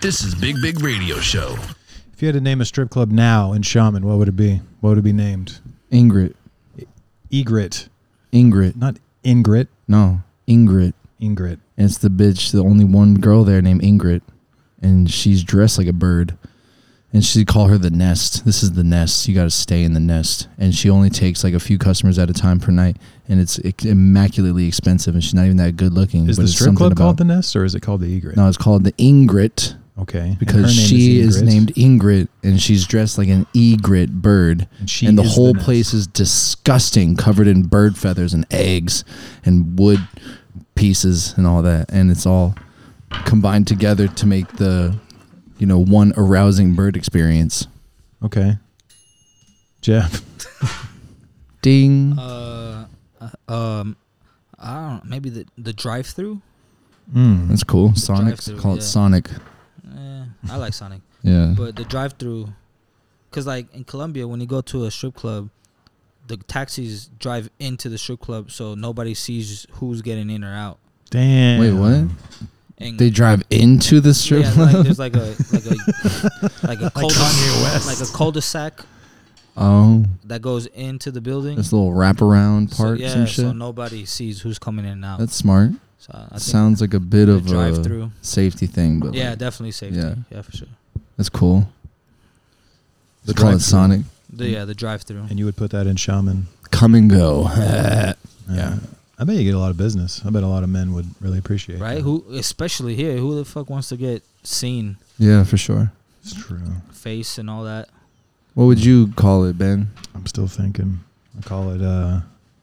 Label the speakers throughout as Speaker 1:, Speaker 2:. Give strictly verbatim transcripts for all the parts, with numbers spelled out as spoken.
Speaker 1: This is Big Big Radio Show.
Speaker 2: If you had to name a strip club now in Shaman, what would it be? What would it be named?
Speaker 3: Ingrid.
Speaker 2: Egret.
Speaker 3: Ingrid.
Speaker 2: Not Ingrid.
Speaker 3: No, Ingrid.
Speaker 2: Ingrid.
Speaker 3: And it's the bitch, the only one girl there named Ingrid. And she's dressed like a bird. And she call her the nest. This is the nest. You got to stay in the nest. And she only takes like a few customers at a time per night. And it's immaculately expensive. And she's not even that good looking.
Speaker 2: Is
Speaker 3: but
Speaker 2: the
Speaker 3: it's
Speaker 2: strip club
Speaker 3: about,
Speaker 2: called the Nest or is it called the Egret?
Speaker 3: No, it's called the Ingrid.
Speaker 2: Okay.
Speaker 3: Because she is, is named Ingrid. And she's dressed like an egret bird.
Speaker 2: And, she
Speaker 3: and the
Speaker 2: is
Speaker 3: whole
Speaker 2: the
Speaker 3: place is disgusting. Covered in bird feathers and eggs and wood pieces and all that. And it's all combined together to make the, you know, one arousing bird experience.
Speaker 2: Okay. Jeff.
Speaker 3: Ding.
Speaker 4: Uh, uh, um, I don't know. Maybe the the drive-through.
Speaker 3: Mm. That's cool. Sonic. Call it
Speaker 4: yeah.
Speaker 3: Sonic.
Speaker 4: Yeah, I like Sonic.
Speaker 3: Yeah.
Speaker 4: But the drive-through, because like in Colombia, when you go to a strip club, the taxis drive into the strip club, so nobody sees who's getting in or out.
Speaker 2: Damn.
Speaker 3: Wait, what?
Speaker 4: And
Speaker 3: they drive into the strip
Speaker 4: yeah,
Speaker 3: club?
Speaker 4: like there's like a like a like a
Speaker 2: like
Speaker 4: cul-de-
Speaker 2: Kanye West.
Speaker 4: like a cul-de-sac.
Speaker 3: Oh.
Speaker 4: That goes into the building.
Speaker 3: This little wraparound part.
Speaker 4: So, yeah,
Speaker 3: some shit.
Speaker 4: so nobody sees who's coming in and out.
Speaker 3: That's smart.
Speaker 4: So I
Speaker 3: Sounds like a bit of
Speaker 4: drive-through.
Speaker 3: a safety thing, but
Speaker 4: yeah,
Speaker 3: like,
Speaker 4: definitely safety.
Speaker 3: Yeah.
Speaker 4: yeah, for sure.
Speaker 3: That's cool.
Speaker 2: The
Speaker 3: Let's call it Sonic.
Speaker 4: The, yeah, the drive-through.
Speaker 2: And you would put that in Shaman.
Speaker 3: Come and go.
Speaker 2: Uh,
Speaker 3: Yeah.
Speaker 2: I bet you get a lot of business. I bet a lot of men would really appreciate
Speaker 4: Right?
Speaker 2: that.
Speaker 4: Who, especially here, who the fuck wants to get seen?
Speaker 3: Yeah, for sure.
Speaker 2: It's true.
Speaker 4: Face and all that.
Speaker 3: What would you call it, Ben?
Speaker 2: I'm still thinking. I call it uh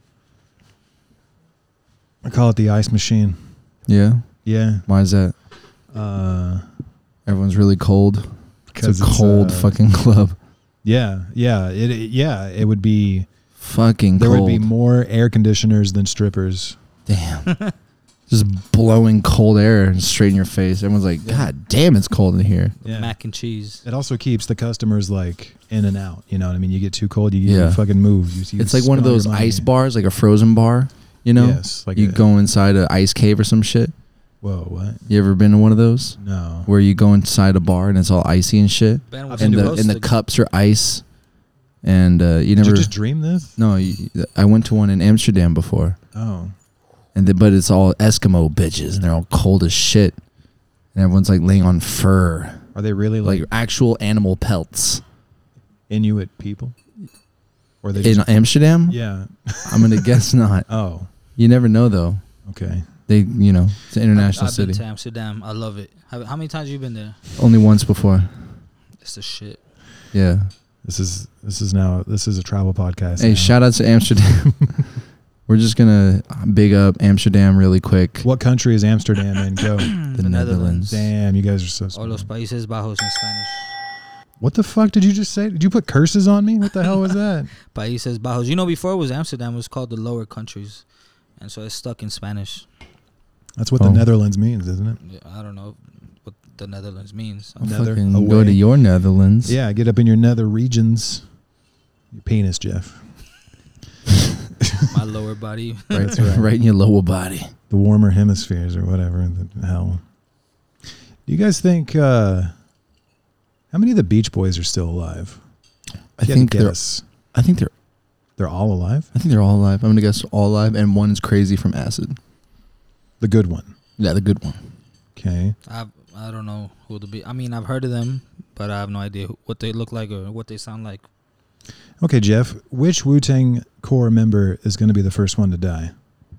Speaker 2: I call it the ice machine.
Speaker 3: Yeah?
Speaker 2: Yeah.
Speaker 3: Why is that?
Speaker 2: Uh
Speaker 3: Everyone's really cold. It's a
Speaker 2: it's,
Speaker 3: cold
Speaker 2: uh,
Speaker 3: fucking club.
Speaker 2: Yeah, yeah. It, it yeah, it would be
Speaker 3: Fucking
Speaker 2: there
Speaker 3: cold.
Speaker 2: would be more air conditioners than strippers.
Speaker 3: Damn. Just blowing cold air straight in your face. Everyone's like, God damn, it's cold in here.
Speaker 2: Yeah.
Speaker 4: Mac and cheese.
Speaker 2: It also keeps the customers like in and out. You know what I mean? You get too cold, you,
Speaker 3: Yeah.
Speaker 2: you fucking move. You, you
Speaker 3: It's like one of
Speaker 2: spend all
Speaker 3: those
Speaker 2: your money.
Speaker 3: ice bars, like a frozen bar. You know?
Speaker 2: Yes. Like
Speaker 3: you
Speaker 2: a,
Speaker 3: go inside an ice cave or some shit.
Speaker 2: Whoa, what?
Speaker 3: You ever been to one of those?
Speaker 2: No.
Speaker 3: Where you go inside a bar and it's all icy and shit?
Speaker 4: Ben was
Speaker 2: I've
Speaker 3: And
Speaker 2: been
Speaker 3: the,
Speaker 4: supposed
Speaker 3: and the
Speaker 4: to-
Speaker 3: cups are ice. And uh, you
Speaker 2: Did
Speaker 3: never...
Speaker 2: you just dream this?
Speaker 3: No, you, I went to one in Amsterdam before.
Speaker 2: Oh.
Speaker 3: And the, but it's all Eskimo bitches, and they're all cold as shit. And everyone's like laying on fur,
Speaker 2: Are they really like,
Speaker 3: like actual animal pelts.
Speaker 2: Inuit people? Or they
Speaker 3: In
Speaker 2: just,
Speaker 3: Amsterdam,
Speaker 2: yeah.
Speaker 3: I'm gonna guess not.
Speaker 2: Oh,
Speaker 3: You never know though.
Speaker 2: okay.
Speaker 3: They, you know, it's an international
Speaker 4: I've, I've
Speaker 3: city.
Speaker 4: been to Amsterdam. I love it. How, how many times have you been there?
Speaker 3: Only once before.
Speaker 4: It's the shit.
Speaker 3: Yeah.
Speaker 2: This is this is now this is a travel podcast.
Speaker 3: Hey,
Speaker 2: now.
Speaker 3: shout out to Amsterdam. We're just gonna big up Amsterdam really quick.
Speaker 2: What country is Amsterdam in? Go.
Speaker 3: The, Netherlands.
Speaker 2: Damn, you guys are so
Speaker 4: O
Speaker 2: smart.
Speaker 4: los Países Bajos in Spanish.
Speaker 2: What the fuck did you just say? Did you put curses on me? What the hell was that?
Speaker 4: Países Bajos. You know, before it was Amsterdam, it was called the Lower Countries. And so it's stuck in Spanish.
Speaker 2: That's what
Speaker 3: Oh.
Speaker 2: the Netherlands means, isn't it?
Speaker 4: Yeah, I don't know what the Netherlands means.
Speaker 3: I'll
Speaker 2: Nether-
Speaker 3: fucking
Speaker 2: away.
Speaker 3: go to your Netherlands.
Speaker 2: Yeah, get up in your nether regions. Your penis, Jeff.
Speaker 4: My lower body.
Speaker 3: Right,
Speaker 2: That's right.
Speaker 3: right in your lower body.
Speaker 2: The warmer hemispheres or whatever the hell. Do you guys think uh how many of the Beach Boys are still alive?
Speaker 3: I
Speaker 2: If you had to
Speaker 3: think they're.
Speaker 2: guess,
Speaker 3: I think they're.
Speaker 2: they're all alive?
Speaker 3: I think they're all alive. I'm gonna guess all alive, and one is crazy from acid.
Speaker 2: The good one.
Speaker 3: Yeah, the good one.
Speaker 2: Okay.
Speaker 4: I've, I don't know who to be. I mean, I've heard of them, but I have no idea who, what they look like or what they sound like.
Speaker 2: Okay, Jeff, which Wu-Tang core member is going to be the first one to die?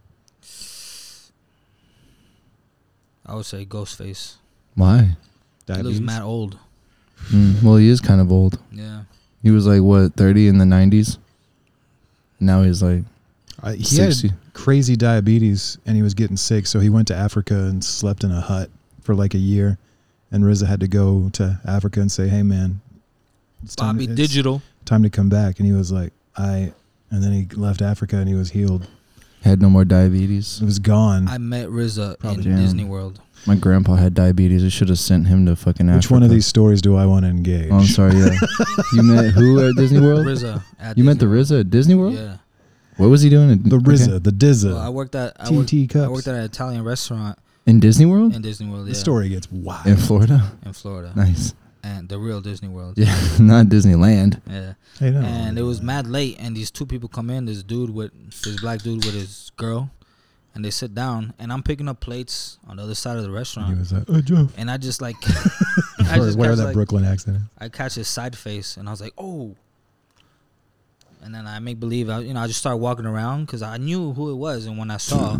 Speaker 4: I would say Ghostface.
Speaker 3: Why?
Speaker 4: He looks
Speaker 2: Diabetes?
Speaker 4: mad old.
Speaker 3: Mm, well, he is kind of old.
Speaker 4: Yeah.
Speaker 3: He was like what, thirty in the nineties. Now he's like
Speaker 2: Uh, he
Speaker 3: sixty.
Speaker 2: had crazy diabetes and he was getting sick, so he went to Africa and slept in a hut for like a year. And R Z A had to go to Africa and say, "Hey, man, it's time,
Speaker 4: Bobby
Speaker 2: it's
Speaker 4: Digital.
Speaker 2: time to come back." And he was like, "I," and then he left Africa and he was healed.
Speaker 3: Had no more diabetes.
Speaker 2: It was gone.
Speaker 4: I met R Z A
Speaker 3: Probably
Speaker 4: in
Speaker 3: damn.
Speaker 4: Disney World.
Speaker 3: My grandpa had diabetes. I should have sent him to fucking Africa.
Speaker 2: Which one of these stories do I want to engage?
Speaker 3: Oh, I'm sorry. Yeah. You met who at Disney World?
Speaker 4: R Z A. At
Speaker 3: You met
Speaker 4: Disney
Speaker 3: the
Speaker 4: World.
Speaker 3: R Z A at Disney World?
Speaker 4: Yeah.
Speaker 3: What was he doing? At,
Speaker 2: The R Z A,
Speaker 3: okay.
Speaker 2: the D Z A.
Speaker 4: Well, I worked at I
Speaker 2: T
Speaker 4: worked,
Speaker 2: T
Speaker 4: I
Speaker 2: cups.
Speaker 4: worked at an Italian restaurant,
Speaker 3: In Disney World?
Speaker 4: in Disney World.
Speaker 2: The
Speaker 4: Yeah,
Speaker 2: story gets wild.
Speaker 3: In Florida?
Speaker 4: in Florida,
Speaker 3: Nice.
Speaker 4: and the real Disney World.
Speaker 3: Yeah, not Disneyland.
Speaker 4: Yeah.
Speaker 2: Hey, no,
Speaker 4: And it was mad late, and these two people come in. This dude with this black dude with his girl, and they sit down, and I'm picking up plates on the other side of the
Speaker 2: He
Speaker 4: restaurant,
Speaker 2: was like, "Oh, Joe."
Speaker 4: and I just like,
Speaker 2: Or
Speaker 4: I just
Speaker 2: whatever
Speaker 4: catch,
Speaker 2: that
Speaker 4: like,
Speaker 2: Brooklyn accent is.
Speaker 4: I catch his side face, and I was like, oh. And then I make believe, I, you know, I just start walking around because I knew who it was, and when I saw,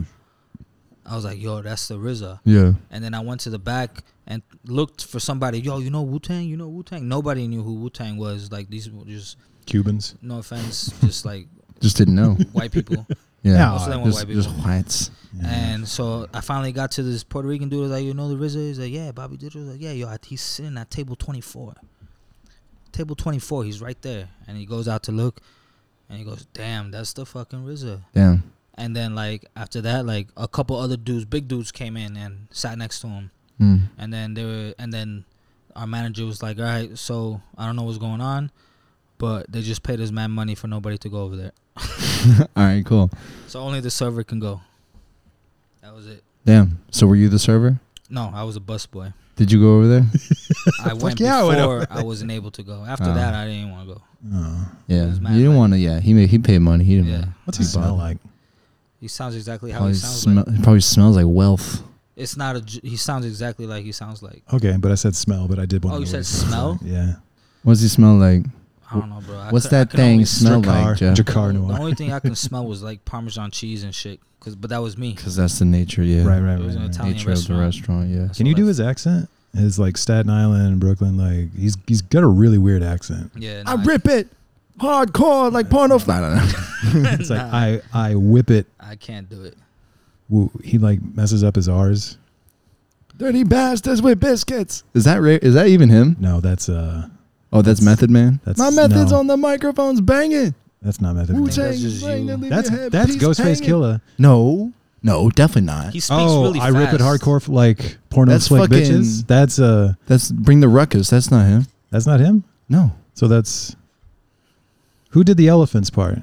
Speaker 4: I was like, yo, that's the R Z A.
Speaker 3: Yeah.
Speaker 4: And then I went to the back and looked for somebody. Yo, you know Wu-Tang? You know Wu-Tang? Nobody knew who Wu-Tang was. Like, these were just,
Speaker 2: Cubans.
Speaker 4: no offense, just like
Speaker 3: Just didn't know.
Speaker 4: white people.
Speaker 3: Yeah.
Speaker 2: Yeah.
Speaker 4: Most of them were
Speaker 3: Just,
Speaker 4: white people.
Speaker 3: just whites.
Speaker 2: Yeah.
Speaker 4: And so I finally got to this Puerto Rican dude. I was like, you know the R Z A? He's like, yeah, Bobby Digital. Like, yeah, yo, I- he's sitting at table twenty-four. Table twenty-four, he's right there. And he goes out to look, and he goes, damn, that's the fucking R Z A.
Speaker 3: Damn.
Speaker 4: And then, like, after that, like, a couple other dudes, big dudes came in and sat next to him.
Speaker 3: Mm.
Speaker 4: And then they were, and then our manager was like, all right, so I don't know what's going on, but they just paid us mad money for nobody to go over there.
Speaker 3: All right, cool.
Speaker 4: So only the server can go. That was it.
Speaker 3: Damn. So were you the server?
Speaker 4: No, I was a busboy.
Speaker 3: Did you go over there?
Speaker 4: I went
Speaker 2: yeah, I went
Speaker 4: before
Speaker 2: over
Speaker 4: I wasn't able to go. After
Speaker 3: Oh.
Speaker 4: that, I didn't want to go.
Speaker 2: Oh.
Speaker 3: Yeah.
Speaker 4: was
Speaker 3: You
Speaker 4: mad
Speaker 3: didn't
Speaker 4: money.
Speaker 3: want to. Yeah. He made. He paid money. He didn't.
Speaker 4: Yeah.
Speaker 3: wanna
Speaker 2: What's he
Speaker 3: be
Speaker 2: smell
Speaker 3: bothered.
Speaker 2: like?
Speaker 4: He sounds exactly how
Speaker 3: Probably,
Speaker 4: he sounds
Speaker 3: smell,
Speaker 4: like.
Speaker 3: probably smells like wealth.
Speaker 4: It's not a. j- He sounds exactly like he sounds like.
Speaker 2: Okay, but I said smell, but I did want
Speaker 4: Oh,
Speaker 2: to
Speaker 4: you
Speaker 2: know what
Speaker 4: said
Speaker 2: he smells
Speaker 4: smell?
Speaker 2: like. Yeah.
Speaker 3: What's he smell like?
Speaker 4: I don't know, bro. I
Speaker 3: What's
Speaker 4: could- I
Speaker 3: that
Speaker 4: could
Speaker 3: thing
Speaker 4: only-
Speaker 3: smell
Speaker 2: Drakkar-
Speaker 3: like, Jeff?
Speaker 2: Drakkar
Speaker 4: The
Speaker 2: Noir.
Speaker 4: only thing I can smell was like Parmesan cheese and shit. Cause, but that was me.
Speaker 3: Because that's the nature. Yeah.
Speaker 2: Right, right,
Speaker 4: It was
Speaker 2: right.
Speaker 4: an
Speaker 2: right.
Speaker 4: Italian
Speaker 3: Nature of the restaurant. Yeah.
Speaker 4: That's
Speaker 2: Can you
Speaker 4: what
Speaker 2: do
Speaker 4: I-
Speaker 2: his accent? His like Staten Island and Brooklyn, like he's he's got a really weird accent.
Speaker 4: Yeah.
Speaker 3: I
Speaker 4: nah,
Speaker 3: rip it hardcore like porno. I don't know.
Speaker 2: It's like
Speaker 4: Nah.
Speaker 2: I I whip it.
Speaker 4: I can't do it.
Speaker 2: Woo, he like messes up his R's.
Speaker 3: Dirty bastards with biscuits. Is that ra- is that even him?
Speaker 2: No, that's uh
Speaker 3: Oh, that's,
Speaker 2: That's-
Speaker 3: Method Man.
Speaker 2: that's-
Speaker 3: My method's
Speaker 2: no.
Speaker 3: on the microphones banging.
Speaker 2: that's not Method Man.
Speaker 4: Wu-Tang.
Speaker 3: Wu-Tang
Speaker 4: that's just
Speaker 3: bang,
Speaker 4: you.
Speaker 3: leave
Speaker 2: That's
Speaker 3: your head
Speaker 2: that's
Speaker 3: piece
Speaker 2: Ghostface
Speaker 3: hanging.
Speaker 2: Killer.
Speaker 3: No, no, definitely not.
Speaker 4: He speaks
Speaker 2: Oh,
Speaker 4: really
Speaker 2: I
Speaker 4: fast.
Speaker 2: rip it hardcore f- like porno
Speaker 3: That's
Speaker 2: slick
Speaker 3: fucking-
Speaker 2: bitches. That's uh
Speaker 3: That's Bring the Ruckus. That's not him.
Speaker 2: that's not him.
Speaker 3: No.
Speaker 2: So that's who did the elephants part?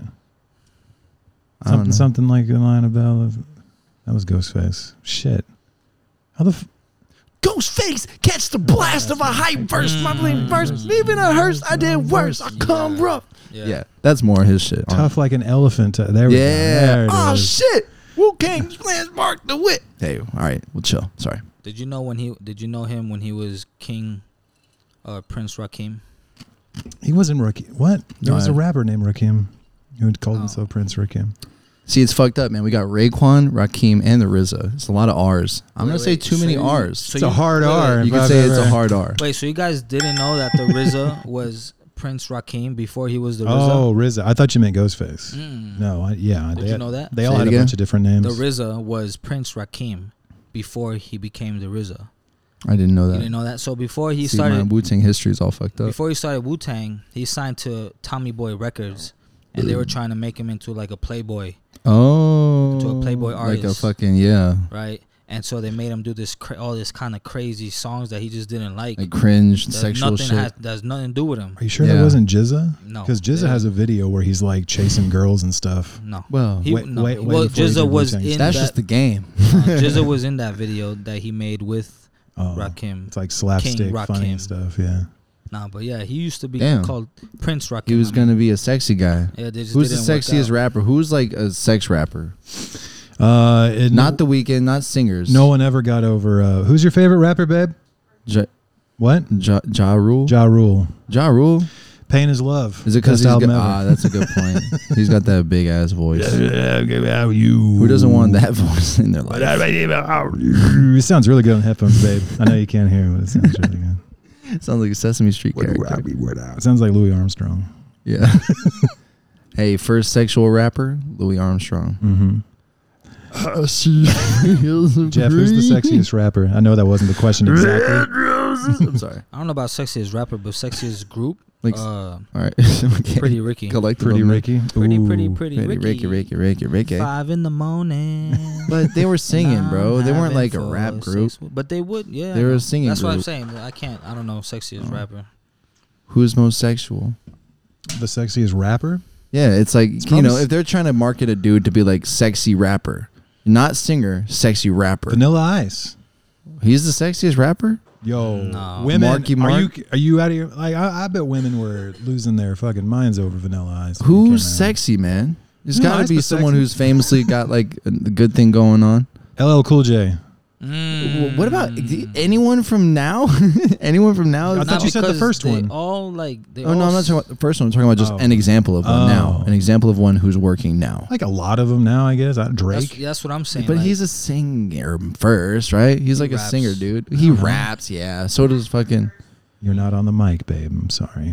Speaker 3: I don't
Speaker 2: Something
Speaker 3: know.
Speaker 2: something like the line about that was Ghostface. Shit. How the f-
Speaker 3: Ghostface, catch the blast of a hype verse, mumbling verse, leaving a hearse. I did worse. I come
Speaker 4: Yeah.
Speaker 3: rough.
Speaker 4: Yeah.
Speaker 3: Yeah, that's more his shit.
Speaker 2: tough like an elephant? Uh, there we go.
Speaker 3: Yeah.
Speaker 2: There it
Speaker 3: Oh
Speaker 2: is.
Speaker 3: shit. Wu Tang's plans mark the wit. Hey, all right, we'll chill. Sorry.
Speaker 4: Did you know when he? Did you know him when he was King, uh, Prince Rakim?
Speaker 2: He wasn't Rakim. What? There
Speaker 3: No,
Speaker 2: was a
Speaker 3: I-
Speaker 2: rapper named Rakim who called
Speaker 4: Oh.
Speaker 2: himself Prince Rakim.
Speaker 3: See, it's fucked up, man. We got Raekwon, Rakim, and the R Z A. It's a lot of R's. I'm
Speaker 4: Wait,
Speaker 3: gonna say
Speaker 4: wait,
Speaker 3: too
Speaker 4: so
Speaker 3: many
Speaker 4: you-
Speaker 3: R's.
Speaker 4: so
Speaker 2: It's a
Speaker 4: you-
Speaker 2: hard
Speaker 4: wait, wait.
Speaker 2: R.
Speaker 3: You
Speaker 2: if
Speaker 3: can
Speaker 2: I've
Speaker 3: say it's a
Speaker 2: ever-
Speaker 3: hard R.
Speaker 4: Wait, so you guys didn't know that the R Z A was Prince Rakim before he was the R Z A?
Speaker 2: Oh, R Z A. I thought you meant Ghostface.
Speaker 4: Mm.
Speaker 2: No, I, yeah.
Speaker 4: Did
Speaker 2: they
Speaker 4: you
Speaker 2: had-
Speaker 4: know that?
Speaker 2: They
Speaker 3: Say
Speaker 2: all
Speaker 3: it
Speaker 2: had a
Speaker 3: again?
Speaker 2: bunch of different names.
Speaker 4: The R Z A was Prince Rakim before he became the R Z A.
Speaker 3: I didn't know
Speaker 4: You
Speaker 3: that.
Speaker 4: didn't know that? So before he
Speaker 3: See, my
Speaker 4: started,
Speaker 3: Wu Tang history is all fucked up.
Speaker 4: before he started Wu Tang, he signed to Tommy Boy Records, and they were trying to make him into like a Playboy,
Speaker 3: Oh,
Speaker 4: To a Playboy
Speaker 3: like a
Speaker 4: artist.
Speaker 3: fucking yeah,
Speaker 4: right? And so they made him do this, cra- all this kind of crazy songs that he just didn't like.
Speaker 3: like cringe,
Speaker 4: That
Speaker 3: sexual
Speaker 4: nothing
Speaker 3: shit.
Speaker 4: has, that has nothing to do with him.
Speaker 2: Are you sure
Speaker 3: Yeah.
Speaker 2: that wasn't Jizza?
Speaker 4: No,
Speaker 2: Because Jizza
Speaker 4: Yeah.
Speaker 2: has a video where he's like chasing girls and stuff.
Speaker 4: No,
Speaker 3: well,
Speaker 4: he,
Speaker 2: Wait-
Speaker 4: no.
Speaker 2: wait-
Speaker 4: well,
Speaker 2: wait before he
Speaker 4: Jizza
Speaker 2: did
Speaker 4: was
Speaker 2: Wu-Tang.
Speaker 4: in
Speaker 3: that's
Speaker 4: that.
Speaker 3: just the game.
Speaker 4: uh, Jizza was in that video that he made with
Speaker 2: Oh,
Speaker 4: Rakim.
Speaker 2: it's like slapstick,
Speaker 4: Rakim.
Speaker 2: funny stuff. Yeah.
Speaker 4: Nah, but yeah, he used to be
Speaker 3: Damn.
Speaker 4: called Prince Rakim.
Speaker 3: He was
Speaker 4: I mean.
Speaker 3: gonna be a sexy guy.
Speaker 4: Yeah, they just
Speaker 3: Who's the
Speaker 4: didn't work
Speaker 3: sexiest
Speaker 4: out.
Speaker 3: rapper? Who's like a sex rapper?
Speaker 2: Uh, it,
Speaker 3: Not The Weeknd, not singers.
Speaker 2: No one ever got over. Uh, who's your favorite rapper, babe?
Speaker 3: Ja,
Speaker 2: What?
Speaker 3: ja, ja Rule.
Speaker 2: Ja Rule.
Speaker 3: Ja Rule.
Speaker 2: Pain is Love.
Speaker 3: Is it because
Speaker 2: Best
Speaker 3: he's
Speaker 2: album
Speaker 3: got,
Speaker 2: ever.
Speaker 3: ah? That's a good point. He's got that big ass voice.
Speaker 2: Yeah, yeah, you.
Speaker 3: Who doesn't want that voice in their life?
Speaker 2: It sounds really good on headphones, babe. I know you can't hear, but it sounds really good.
Speaker 3: Sounds like a Sesame Street character.
Speaker 2: It sounds like Louis Armstrong.
Speaker 3: Yeah. Hey, first sexual rapper, Louis Armstrong.
Speaker 2: Mm-hmm. Jeff, who's the sexiest rapper? I know that wasn't the question exactly.
Speaker 3: I'm sorry.
Speaker 4: I don't know about sexiest rapper, but sexiest group.
Speaker 3: Like,
Speaker 4: uh,
Speaker 3: all right. Okay.
Speaker 4: Pretty Ricky.
Speaker 3: Collective
Speaker 2: Pretty
Speaker 3: of-
Speaker 2: Ricky.
Speaker 4: Pretty,
Speaker 2: Ooh.
Speaker 4: pretty, pretty
Speaker 3: Pretty
Speaker 4: Ricky.
Speaker 3: Ricky, Ricky, Ricky, Ricky.
Speaker 4: Five in the morning.
Speaker 3: But they were singing,
Speaker 4: And
Speaker 3: bro.
Speaker 4: I'm
Speaker 3: They weren't
Speaker 4: having
Speaker 3: like a
Speaker 4: four
Speaker 3: rap
Speaker 4: six-
Speaker 3: group.
Speaker 4: But they would, yeah.
Speaker 3: They
Speaker 4: I
Speaker 3: were a
Speaker 4: know.
Speaker 3: singing
Speaker 4: That's what I'm
Speaker 3: group.
Speaker 4: saying. I can't. I don't know sexiest
Speaker 3: Oh.
Speaker 4: rapper.
Speaker 3: Who's most sexual?
Speaker 2: The sexiest rapper?
Speaker 3: Yeah, it's like,
Speaker 2: It's
Speaker 3: you know,
Speaker 2: probably-
Speaker 3: if they're trying to market a dude to be like sexy rapper, Not singer, sexy rapper.
Speaker 2: Vanilla Ice.
Speaker 3: He's the sexiest rapper?
Speaker 2: Yo,
Speaker 4: No.
Speaker 2: women,
Speaker 3: Marky
Speaker 2: are
Speaker 3: Mark?
Speaker 2: you are you out of your like? I, I bet women were losing their fucking minds over Vanilla Ice. when he
Speaker 3: Who's
Speaker 2: came out.
Speaker 3: sexy, man? There's
Speaker 2: Vanilla
Speaker 3: got to
Speaker 2: Ice
Speaker 3: be
Speaker 2: was
Speaker 3: someone
Speaker 2: sexy.
Speaker 3: who's famously got like a good thing going on.
Speaker 2: L L Cool J.
Speaker 4: Mm.
Speaker 3: What about anyone from now? anyone from now?
Speaker 2: I
Speaker 3: is
Speaker 2: thought
Speaker 3: not-
Speaker 2: you said the
Speaker 4: because
Speaker 2: first
Speaker 4: they
Speaker 2: one.
Speaker 4: All like they
Speaker 3: Oh no,
Speaker 4: all
Speaker 3: I'm not talking about the first one. I'm talking about just
Speaker 2: Oh.
Speaker 3: an example of one now.
Speaker 2: Oh.
Speaker 3: An example of one who's working now.
Speaker 2: Like a lot of them now, I guess. I,
Speaker 4: That's,
Speaker 2: Drake.
Speaker 4: that's what I'm saying.
Speaker 3: But
Speaker 4: like,
Speaker 3: he's a singer first, right? He's
Speaker 4: He
Speaker 3: like a
Speaker 4: raps.
Speaker 3: singer, dude. He
Speaker 2: Uh-huh.
Speaker 3: raps, yeah. So does fucking.
Speaker 2: You're not on the mic, babe. I'm sorry.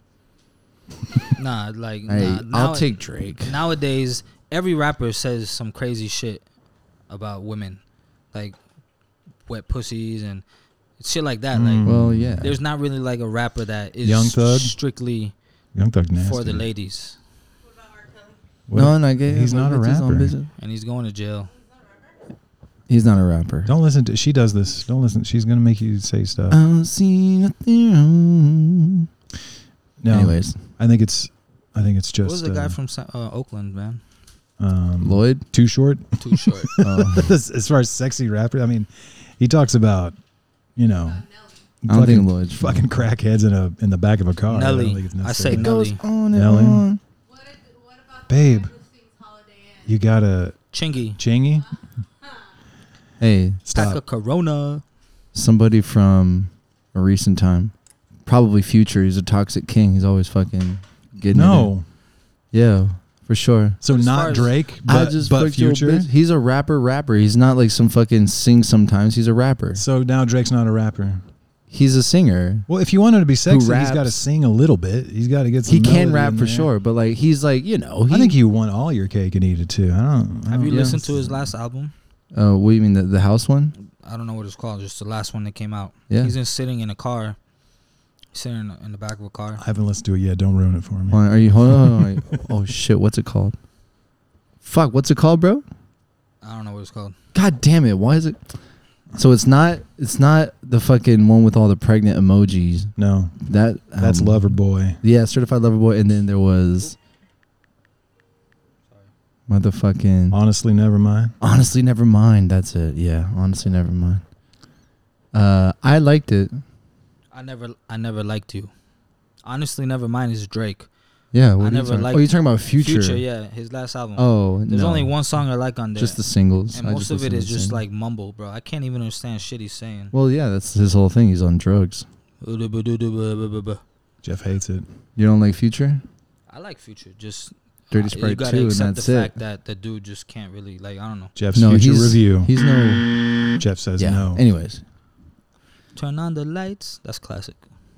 Speaker 4: nah, like
Speaker 3: Hey,
Speaker 4: nah, now-
Speaker 3: I'll take Drake.
Speaker 4: Nowadays, every rapper says some crazy shit about women, like wet pussies and shit like that.
Speaker 2: Mm.
Speaker 4: Like,
Speaker 3: Well, yeah.
Speaker 4: there's not really like a rapper that is
Speaker 2: Young Thug?
Speaker 4: strictly
Speaker 2: Young Thug nasty.
Speaker 4: for the ladies,
Speaker 2: What-
Speaker 3: no, no, get,
Speaker 2: he's not a
Speaker 3: it's his own
Speaker 2: rapper.
Speaker 3: business.
Speaker 4: and he's going to jail.
Speaker 3: He's not a rapper.
Speaker 2: Don't listen to. She does this. Don't listen. She's gonna make you say stuff.
Speaker 3: I don't see nothing wrong.
Speaker 2: No.
Speaker 3: Anyways,
Speaker 2: I think it's. I think it's just.
Speaker 4: What was the
Speaker 2: uh,
Speaker 4: guy from Sa- uh, Oakland, man?
Speaker 2: um,
Speaker 3: Lloyd.
Speaker 2: Too Short.
Speaker 4: Too short.
Speaker 3: Oh.
Speaker 2: as, as far as sexy rapper, I mean, he talks about, you know,
Speaker 3: I don't
Speaker 2: fucking,
Speaker 3: think Lloyd's from
Speaker 2: fucking crackheads in a in the back of a car. I don't
Speaker 4: Nelly.
Speaker 2: think it's
Speaker 4: I
Speaker 2: necessary.
Speaker 4: say
Speaker 3: It goes
Speaker 4: Nelly.
Speaker 3: on and
Speaker 2: Nelly.
Speaker 3: on.
Speaker 5: What, if, what about
Speaker 2: Babe.
Speaker 5: the guy who sings Holiday Inn?
Speaker 2: You gotta
Speaker 4: Chingy.
Speaker 2: Chingy.
Speaker 3: Hey,
Speaker 4: Stack
Speaker 2: Stop.
Speaker 4: of Corona.
Speaker 3: somebody from a recent time, probably Future. He's a toxic king. He's always fucking getting it in.
Speaker 2: No.
Speaker 3: Yeah, for sure.
Speaker 2: So
Speaker 4: As far
Speaker 2: not
Speaker 4: as-
Speaker 2: Drake,
Speaker 3: I
Speaker 2: but,
Speaker 3: just
Speaker 2: but
Speaker 3: fucked your
Speaker 2: Future.
Speaker 3: bitch. He's a rapper. Rapper. He's not like some fucking sing. Sometimes he's a rapper.
Speaker 2: So now Drake's not a rapper.
Speaker 3: He's a singer.
Speaker 2: Well, if you want him to be sexy, he's
Speaker 3: raps.
Speaker 2: got to sing a little bit. He's got to get some.
Speaker 3: He can
Speaker 2: melody
Speaker 3: rap
Speaker 2: in
Speaker 3: for
Speaker 2: there.
Speaker 3: sure, but like he's like you know. He,
Speaker 2: I think you want all your cake and eat it too. I don't. I
Speaker 4: Have
Speaker 2: don't
Speaker 4: you
Speaker 3: Yeah.
Speaker 4: listened to his last album?
Speaker 3: Uh, what do you mean the the house one?
Speaker 4: I don't know what it's called. Just the last one that came out.
Speaker 3: Yeah.
Speaker 4: He's just sitting in a car. Sitting in the, in the back of a car.
Speaker 2: I haven't listened to it yet. Don't ruin it for me.
Speaker 3: Hold on, are you? Hold on. Hold on. Oh shit! What's it called? Fuck! What's it called, bro?
Speaker 4: I don't know what it's called.
Speaker 3: God damn it! Why is it? So it's not. It's not the fucking one with all the pregnant emojis.
Speaker 2: No,
Speaker 3: That
Speaker 2: that's
Speaker 3: um,
Speaker 2: Lover Boy.
Speaker 3: Yeah, Certified Lover Boy, and then there was motherfucking.
Speaker 2: Honestly, never mind.
Speaker 3: Honestly, never mind. That's it. Yeah, honestly, never mind. Uh, I liked it.
Speaker 4: I never, I never liked you. Honestly, never mind. Is Drake.
Speaker 3: Yeah, what
Speaker 4: I
Speaker 3: are you
Speaker 4: never
Speaker 3: talking-
Speaker 4: liked
Speaker 3: Oh, you're talking about Future.
Speaker 4: Future, yeah, his last album.
Speaker 3: Oh,
Speaker 4: There's
Speaker 3: no.
Speaker 4: only one song I like on there.
Speaker 3: Just the singles.
Speaker 4: and
Speaker 3: I
Speaker 4: most
Speaker 3: just
Speaker 4: of it
Speaker 3: listen
Speaker 4: is
Speaker 3: to
Speaker 4: just
Speaker 3: singles.
Speaker 4: like mumble, bro. I can't even understand shit he's saying.
Speaker 3: Well, yeah, that's his whole thing. He's on drugs.
Speaker 2: Jeff hates it.
Speaker 3: You don't like Future?
Speaker 4: I like Future. Just
Speaker 3: Dirty
Speaker 4: uh,
Speaker 3: Sprite
Speaker 4: you gotta
Speaker 3: two, and
Speaker 4: accept
Speaker 3: that's
Speaker 4: the
Speaker 3: it.
Speaker 4: fact that the dude just can't really like. I don't know.
Speaker 2: Jeff's
Speaker 3: No,
Speaker 2: future
Speaker 3: he's
Speaker 2: review.
Speaker 3: He's no.
Speaker 2: Jeff says
Speaker 3: Yeah.
Speaker 2: no.
Speaker 3: Anyways,
Speaker 4: Turn on the lights. That's classic.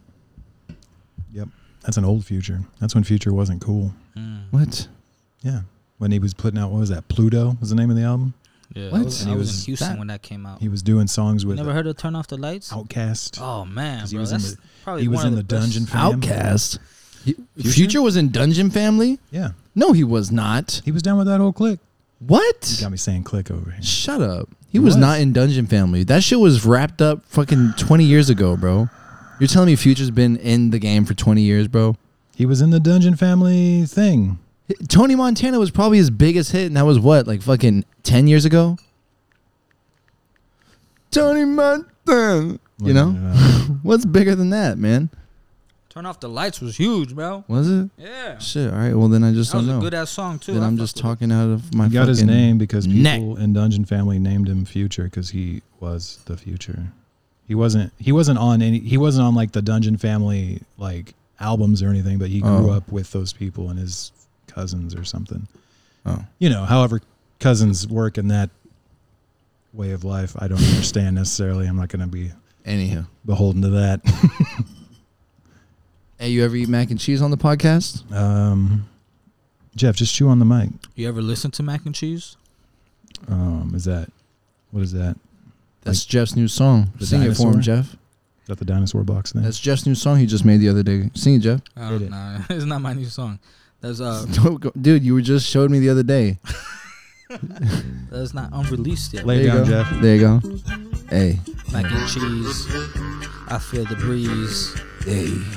Speaker 2: That's an old Future. That's when Future wasn't cool.
Speaker 4: Mm.
Speaker 3: what?
Speaker 2: Yeah, when he was putting out, what was that? Pluto was the name of the album.
Speaker 4: Yeah,
Speaker 3: What?
Speaker 4: I was,
Speaker 2: And
Speaker 4: I
Speaker 2: he
Speaker 4: was,
Speaker 2: was-
Speaker 4: in Houston
Speaker 3: that-
Speaker 4: when that came out.
Speaker 2: He was doing songs
Speaker 4: You
Speaker 2: with
Speaker 4: never heard of Turn Off the Lights?
Speaker 2: Outkast.
Speaker 4: Oh man,
Speaker 2: 'Cause he
Speaker 4: bro,
Speaker 2: was in
Speaker 4: that's
Speaker 2: the-
Speaker 4: probably
Speaker 2: he was
Speaker 4: one
Speaker 2: in
Speaker 4: of
Speaker 2: the
Speaker 4: best-
Speaker 2: Dungeon Fam.
Speaker 3: Outcast. He-
Speaker 2: Future?
Speaker 3: Future was in Dungeon Family.
Speaker 2: Yeah,
Speaker 3: No, he was not.
Speaker 2: he was down with that whole clique. You
Speaker 3: What?
Speaker 2: got me saying clique over here.
Speaker 3: Shut up. He
Speaker 2: He
Speaker 3: was
Speaker 2: was.
Speaker 3: not in Dungeon Family. That shit was wrapped up fucking twenty years ago, bro. You're telling me Future's been in the game for twenty years, bro?
Speaker 2: He was in the Dungeon Family thing.
Speaker 3: Tony Montana was probably his biggest hit, and that was what, like fucking ten years ago? Tony Montana. You know? What's bigger than that, man?
Speaker 4: Turn Off the Lights was huge, bro.
Speaker 3: Was it?
Speaker 4: Yeah,
Speaker 3: Shit, all right. Well, then I just
Speaker 4: that was
Speaker 3: don't
Speaker 4: a
Speaker 3: know.
Speaker 4: good ass song too.
Speaker 3: Then
Speaker 4: I
Speaker 3: I'm
Speaker 4: fuck
Speaker 3: just
Speaker 4: with it.
Speaker 3: talking out of my
Speaker 2: He got his
Speaker 3: fucking
Speaker 2: name because
Speaker 3: neck.
Speaker 2: people in Dungeon Family named him Future because he was the future. He wasn't. He wasn't on any. He wasn't on like the Dungeon Family like albums or anything. But he grew
Speaker 3: Oh.
Speaker 2: up with those people and his cousins or something.
Speaker 3: Oh.
Speaker 2: You know, however cousins work in that way of life, I don't understand necessarily. I'm not going to be
Speaker 3: Anyhow.
Speaker 2: beholden to that.
Speaker 3: Hey, you ever eat mac and cheese on the podcast?
Speaker 2: um, Jeff, just chew on the mic.
Speaker 4: You ever listen to Mac and Cheese?
Speaker 2: Um, is that what is that?
Speaker 3: That's Jeff's new song.
Speaker 2: the
Speaker 3: Sing it for him,
Speaker 2: dinosaur?
Speaker 3: Jeff.
Speaker 2: Is that the dinosaur box thing?
Speaker 3: That's Jeff's new song he just made the other day. Sing it, Jeff.
Speaker 4: I
Speaker 2: Hit
Speaker 4: don't
Speaker 2: it.
Speaker 4: know. It's not my new song. That's uh,
Speaker 3: Don't go- Dude, you were just showed me the other day.
Speaker 4: that's not unreleased yet.
Speaker 2: Lay
Speaker 3: There you
Speaker 2: down,
Speaker 3: go.
Speaker 2: Jeff.
Speaker 3: There you go. Hey.
Speaker 4: Mac and Cheese. I feel the breeze.
Speaker 3: Hey.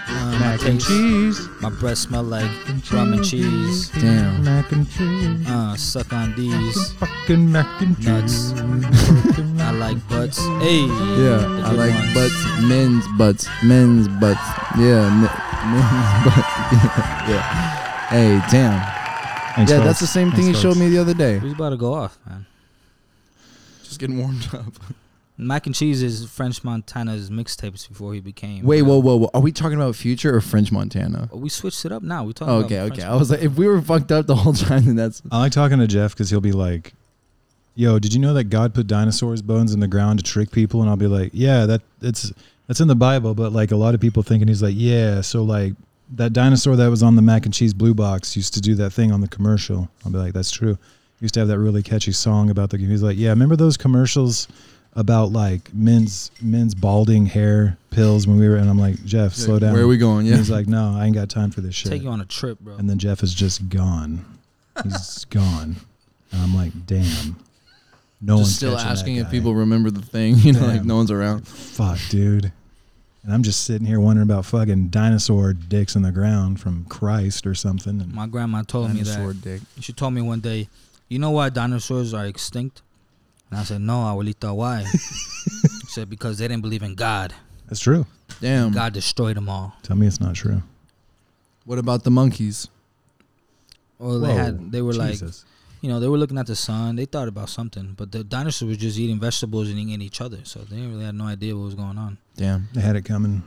Speaker 4: Uh, my
Speaker 2: Mac and
Speaker 4: taste-
Speaker 2: cheese.
Speaker 4: My breath smell like rum and cheese.
Speaker 3: Damn.
Speaker 2: Mac and cheese.
Speaker 4: Uh, suck on these.
Speaker 2: Fucking mac and
Speaker 4: Nuts.
Speaker 2: cheese.
Speaker 4: I like butts. Hey. the
Speaker 3: Yeah, I
Speaker 4: good
Speaker 3: like
Speaker 4: ones.
Speaker 3: butts, men's butts, men's butts. Yeah, mi- men's butts. Yeah, yeah. Hey, damn.
Speaker 2: Thanks,
Speaker 3: yeah,
Speaker 2: folks.
Speaker 3: that's the same thing
Speaker 2: Thanks,
Speaker 3: you showed
Speaker 2: folks.
Speaker 3: me the other day.
Speaker 4: He's about to go off, man.
Speaker 3: Just getting warmed up.
Speaker 4: Mac and cheese is French Montana's mixtapes before he became.
Speaker 3: Wait, whoa, whoa, whoa. Are we talking about Future or French Montana?
Speaker 4: Oh, we switched it up now. We talking
Speaker 3: Oh,
Speaker 4: about
Speaker 3: okay,
Speaker 4: French
Speaker 3: okay. I was like, if we were fucked up the whole time, then that's.
Speaker 2: I like talking to Jeff because he'll be like, "Yo, did you know that God put dinosaurs' bones in the ground to trick people?" And I'll be like, "Yeah, that it's that's in the Bible." But like a lot of people think, and he's like, "Yeah, so like that dinosaur that was on the mac and cheese blue box used to do that thing on the commercial." I'll be like, "That's true." He used to have that really catchy song about the. He's like, "Yeah, remember those commercials about like men's men's balding hair pills when we were?" And I'm like, "Jeff, slow down."
Speaker 3: Where are we going?
Speaker 2: And
Speaker 3: Yeah.
Speaker 2: he's like, "No, I ain't got time for this shit."
Speaker 4: Take you on a trip, bro.
Speaker 2: And then Jeff is just gone. He's gone. And I'm like, damn. No one's
Speaker 3: Just still
Speaker 2: catching that
Speaker 3: asking if
Speaker 2: guy.
Speaker 3: people remember the thing, you know, like
Speaker 2: Damn.
Speaker 3: no one's around.
Speaker 2: Fuck, dude. And I'm just sitting here wondering about fucking dinosaur dicks in the ground from Christ or something. And
Speaker 4: My grandma told
Speaker 3: Dinosaur
Speaker 4: me that.
Speaker 3: dick.
Speaker 4: She told me one day, you know why dinosaurs are extinct? And I said, no, abuelita, why? She said, because they didn't believe in God.
Speaker 2: that's true.
Speaker 3: Damn.
Speaker 4: God destroyed them all.
Speaker 2: Tell me it's not true.
Speaker 3: What about the monkeys?
Speaker 4: Well, they
Speaker 2: Whoa,
Speaker 4: had, they were like,
Speaker 2: Jesus.
Speaker 4: you know, they were looking at the sun. They thought about something, but the dinosaurs were just eating vegetables and eating each other, so they really had no idea what was going on.
Speaker 3: Damn.
Speaker 2: They had it coming.